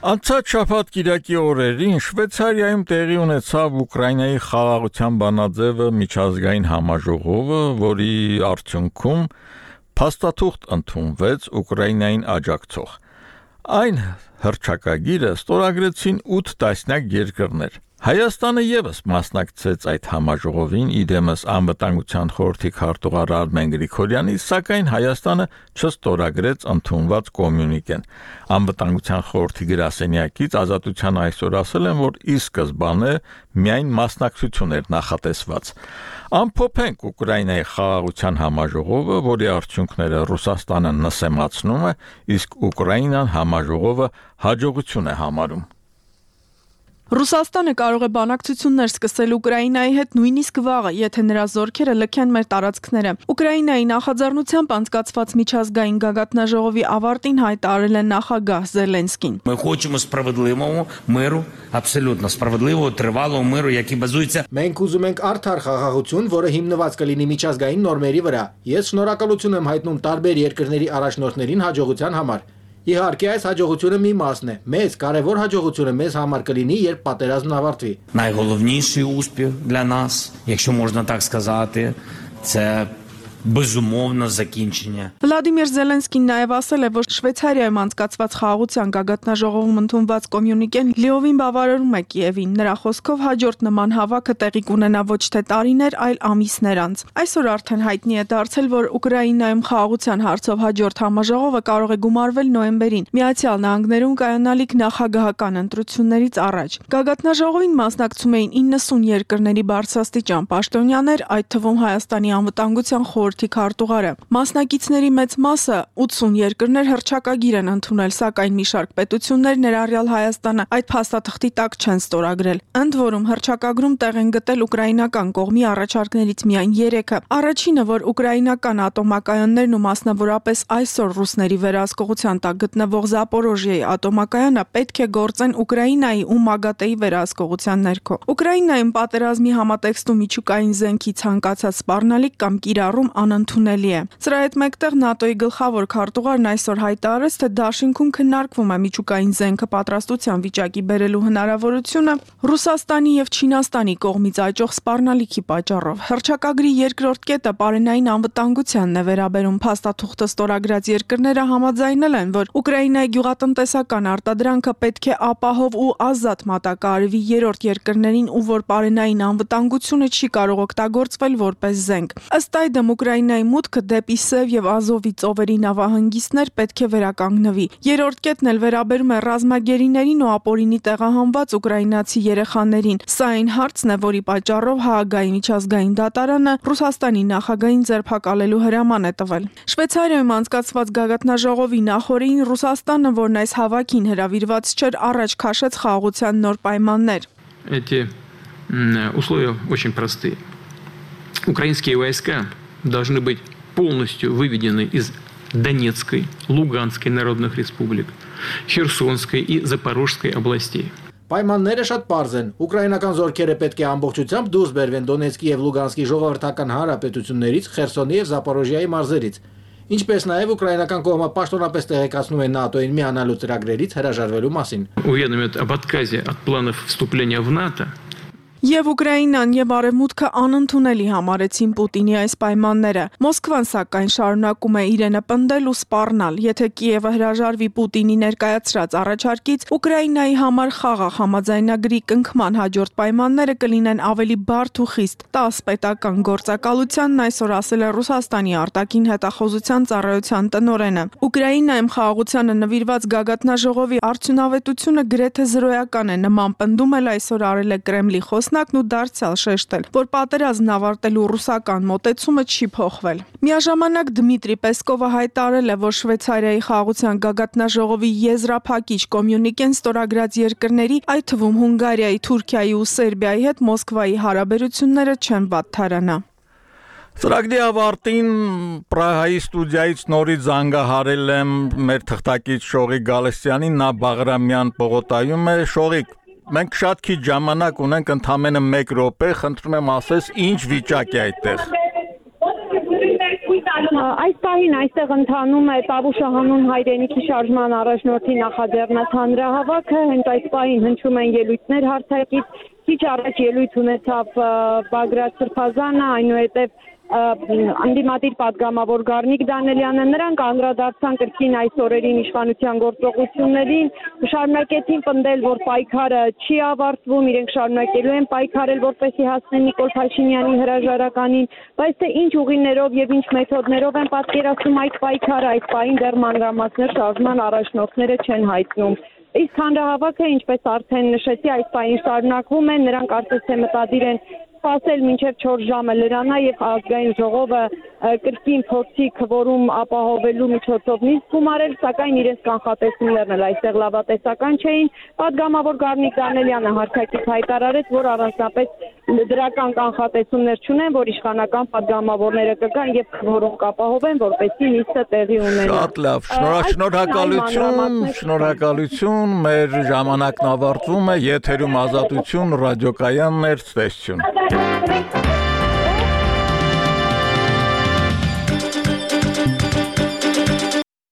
Անցած շաբաթ կիրակի օրերին Շվեյցարիայում տեղի ունեցավ Ուկրաինայի խաղաղության բանաձևը միջազգային համաժողովը, որի արդյունքում փաստաթուղթ ընդունվեց Ուկրաինային աջակցող։ Այն հռչակագիրը ստորագրեցին ութ տասնյակ երկրներ։ Հայաստանը եւս մասնակցեց այդ համաժողովին, իդեմս անվտանգության խորհրդի քարտուղար Արմեն Գրիգորյանի, սակայն Հայաստանը չստորագրեց ընդունված կոմյունիկեն։ Անվտանգության խորհրդի գրասենյակից Ազատության այսօր ասել են, որ ի սկզբանե միայն մասնակցություն էր նախատեսված։ Ամփոփենք Ուկրաինայի խաղաղության համաժողովը, որի արդյունքները Ռուսաստանը նսեմացնում է, իսկ Ուկրաինան համաժողովը հաջողություն է համարում։ Ռուսաստանը կարող է բանակցություններ սկսել Ուկրաինայի հետ նույնիսկ վաղը, եթե նրա զորքերը լքեն մեր տարածքները։ Ուկրաինայի նախաձեռնությամբ անցկացված միջազգային գագաթնաժողովի ավարտին հայտարարել է նախագահ Զելենսկին։ Ми хочемо справедливого миру, абсолютно справедливого, тривалого миру, який базується. Մենք ուզում ենք արդար խաղաղություն, որը հիմնված կլինի միջազգային նորմերի վրա։ Ես շնորհակալություն եմ հայտնում տարբեր երկրների առաջնորդներին հաջողության համար։ Իհարկե այս հաջողությունը մի մասն է։ Մեծ կարևոր հաջողությունը մեզ համար կլինի, երբ պատերազմն ավարտվի։ Найголовніший успіх для нас, якщо можна так сказати, це безумовно закінчення. Վլադիմիր Զելենսկին նաև ասել է, որ Շվեյցարիայում անցկացված խաղաղության գագաթնաժողովում ընդունված կոմյունիկեն լիովին բավարարում է Կիևին։ Նրա խոսքով հաջորդ նման հավաքը տեղի կունենա ոչ թե տարիներ, այլ ամիսներ անց։ Այսօր արդեն հայտնի է դարձել, որ Ուկրաինայում խաղաղության հարցով հաջորդ համաժողովը կարող է գումարվել նոյեմբերին, Միացյալ Նահանգներում կայանալիք նախագահական ընտրություններից առաջ։ Գագաթնաժողովին մասնակցում էին իննսուն երկրների բարձրաստիճան պաշտոնյաներ, այդ թվում Հայաստանի անվտանգության խորհրդի քարտուղարը։ Մասնակիցների մեծ մասը ութսուն երկրներ հռչակագիր են ընդունել, սակայն մի շարք պետություններ, ներառյալ Հայաստանը, այդ փաստաթղթի տակ չեն ստորագրել։ Ընդ որում հռչակագրում տեղ են գտել ուկրաինական կողմի առաջարկներից միայն երեքը։ Առաջինը, որ ուկրաինական ատոմակայաններն ու մասնավորապես այսօր ռուսների վերահսկողության տակ գտնվող Զապորոժիեի ատոմակայանը պետք է գործեն Ուկրաինայի ու ՄԱԳԱՏԷ-ի վերահսկողության ներքո։ Ուկրաինայում պատերազմի համատեքստում միջուկային զենքի ցանկացած սպառնալիք կամ կիրառում անընդունելի է։ Սրա հետ մեկտեղ ՆԱՏՕ-ի գլխավոր քարտուղարն այսօր հայտարարեց, թե դաշինքում քննարկվում է միջուկային զենքը պատրաստության վիճակի բերելու հնարավորությունը Ռուսաստանի եւ Չինաստանի կողմից աճող սպառնալիքի պատճառով։ Հռչակագրի երկրորդ կետը պարենային անվտանգությանն է վերաբերում։ Փաստաթուղթը ստորագրած երկրները համաձայնել են, որ Ուկրաինայի գյուղատնտեսական արտադրանքը պետք է ապահով ու ազատ մատակարարվի երրորդ երկրներին ու որ պարենային անվտանգությունը չի կարող օգտագործվել որպես զենք։ Ըստ այդմ Ուկրաինայի մուտքը դեպի Սև եւ Ազովի ծովերի նավահանգիստներ պետք է վերականգնվի։ Երրորդ կետն էլ վերաբերում է ռազմագերիներին ու ապօրինի տեղահանված ուկրաինացի երեխաներին։ Սա այն հարցն է, որի պատճառով Հաագայի միջազգային դատարանը Ռուսաստանի նախագահին ձերբակալելու հրաման է տվել։ Շվեյցարիայում անցկացված գագաթնաժողովի նախօրեին Ռուսաստանը, որն այս հավաքին հրավիրված չէր, առաջ քաշեց խաղաղության նոր պայմաններ։ Эти условия очень простые. Украинские войска должны быть полностью выведены из Донецкой, Луганской народных республик, Херсонской и Запорожской областей. Պայմանները շատ պարզ են։ Ուկրաինական զորքերը պետք է ամբողջությամբ դուրս բերվեն Դոնեցկի եւ Լուգանսկի ժողովրդական հանրապետություններից, Խերսոնի եւ Զապորոժիայի մարզերից։ Ինչպես նաև ուկրաինական կողմը պաշտոնապես տեղեկացնում է ՆԱՏՕ-ին միանալու ծրագրերից հրաժարվելու մասին։ Уведомят об отказе от планов вступления в НАТО. Եվ Ուկրաինան եւ Արևմուտքը անընդունելի համարեցին Պուտինի այս պայմանները։ Մոսկվան սակայն շարունակում է իրենը պնդել ու սպառնալ։ Եթե Կիևը հրաժարվի Պուտինի ներկայացրած առաջարկից, Ուկրաինայի համար խաղաղ համաձայնագրի կնքման հաջորդ պայմանները կլինեն ավելի բարդ ու խիստ։ տասը պետական գործակալությանն այսօր ասել է Ռուսաստանի արտաքին հետախուզության ծառայության տնօրենը։ Ուկրաինայում խաղաղությանը նվիրված գագաթնաժողովի արդյունավետությունը գրեթե զրոյական է։ Նման պնդում էլ այսօր արել է Կրեմլի խոս ու դարձյալ շեշտել, որ պատերազմն ավարտելու ռուսական մոտեցումը չի փոխվել։ Միաժամանակ Դմիտրի Պեսկովը հայտարարել է, որ Շվեյցարիայի խաղաղության գագաթնաժողովի եզրափակիչ կոմյունիկեն ստորագրած երկրների, այդ թվում Հունգարիայի, Թուրքիայի ու Սերբիայի հետ Մոսկվայի հարաբերությունները չեն վատթարանա։ Ծրագրի ավարտին Պրահայի ստուդիայից նորից զանգահարել եմ մեր թղթակից Շողիկ Գալստյանին, նա Բաղրամյան պողոտայում է։ Շողիկ, մենք շատ քիչ ժամանակ ունենք, ընդամենը մեկ րոպե, խնդրում եմ ասես ինչ վիճակ է այդտեղ։ Այս պահին այստեղ ընթանում է Տավուշը հանուն հայրենիքի շարժման առաջնորդի նախաձեռնած հանրահավաքը, հենց այս պահին հնչում են ելույթներ հարթակից, քիչ առաջ ելույթ ունեցավ Բագրատ Սրբազանը, այնուհետև Անդիմադիր պատգամավոր Գառնիկ Դանելյանը, նրանք անդրադարձան կրկին այս օրերին իշխանության գործողություններին, շարունակեցին պնդել, որ պայքարը չի ավարտվում, իրենք շարունակելու են պայքարել, որպեսզի հասնեն Նիկոլ Փաշինյանի հրաժարականին, բայց թե ինչ ուղիներով եւ ինչ մեթոդներով են պատկերացնում այդ պայքարը, այս պահին դեռ մանրամասներ շարժման առաջնորդները չեն հայտնում։ Իսկ հանրահավաքը, ինչպես արդեն նշեցի, այս պահին շարունակվում է, նրանք կարծես թե մտադիր են սպասել մինչև չորս ժամը լրանա եւ ազգային ժողովը կրկին փորձի քվորում ապահովելու միջոցով նիստ գումարել, սակայն իրենց կանխատեսումներն էլ այստեղ լավատեսական չէին։ Պատգամավոր Գառնիկ Դանելյանը հարթակից հայտարարեց, որ առանձնապես դրական կանխատեսումներ չունեն, որ իշխանական պատգամավորները կգան եւ քվորում կապահովեն, որպեսզի նիստը տեղի ունենա։ Շատ լավ, շնորհակալություն, շնորհակալություն, մեր ժամանակն ավարտվում է, եթերում Ազատություն ռադիոկայանն էր, ցտեսություն։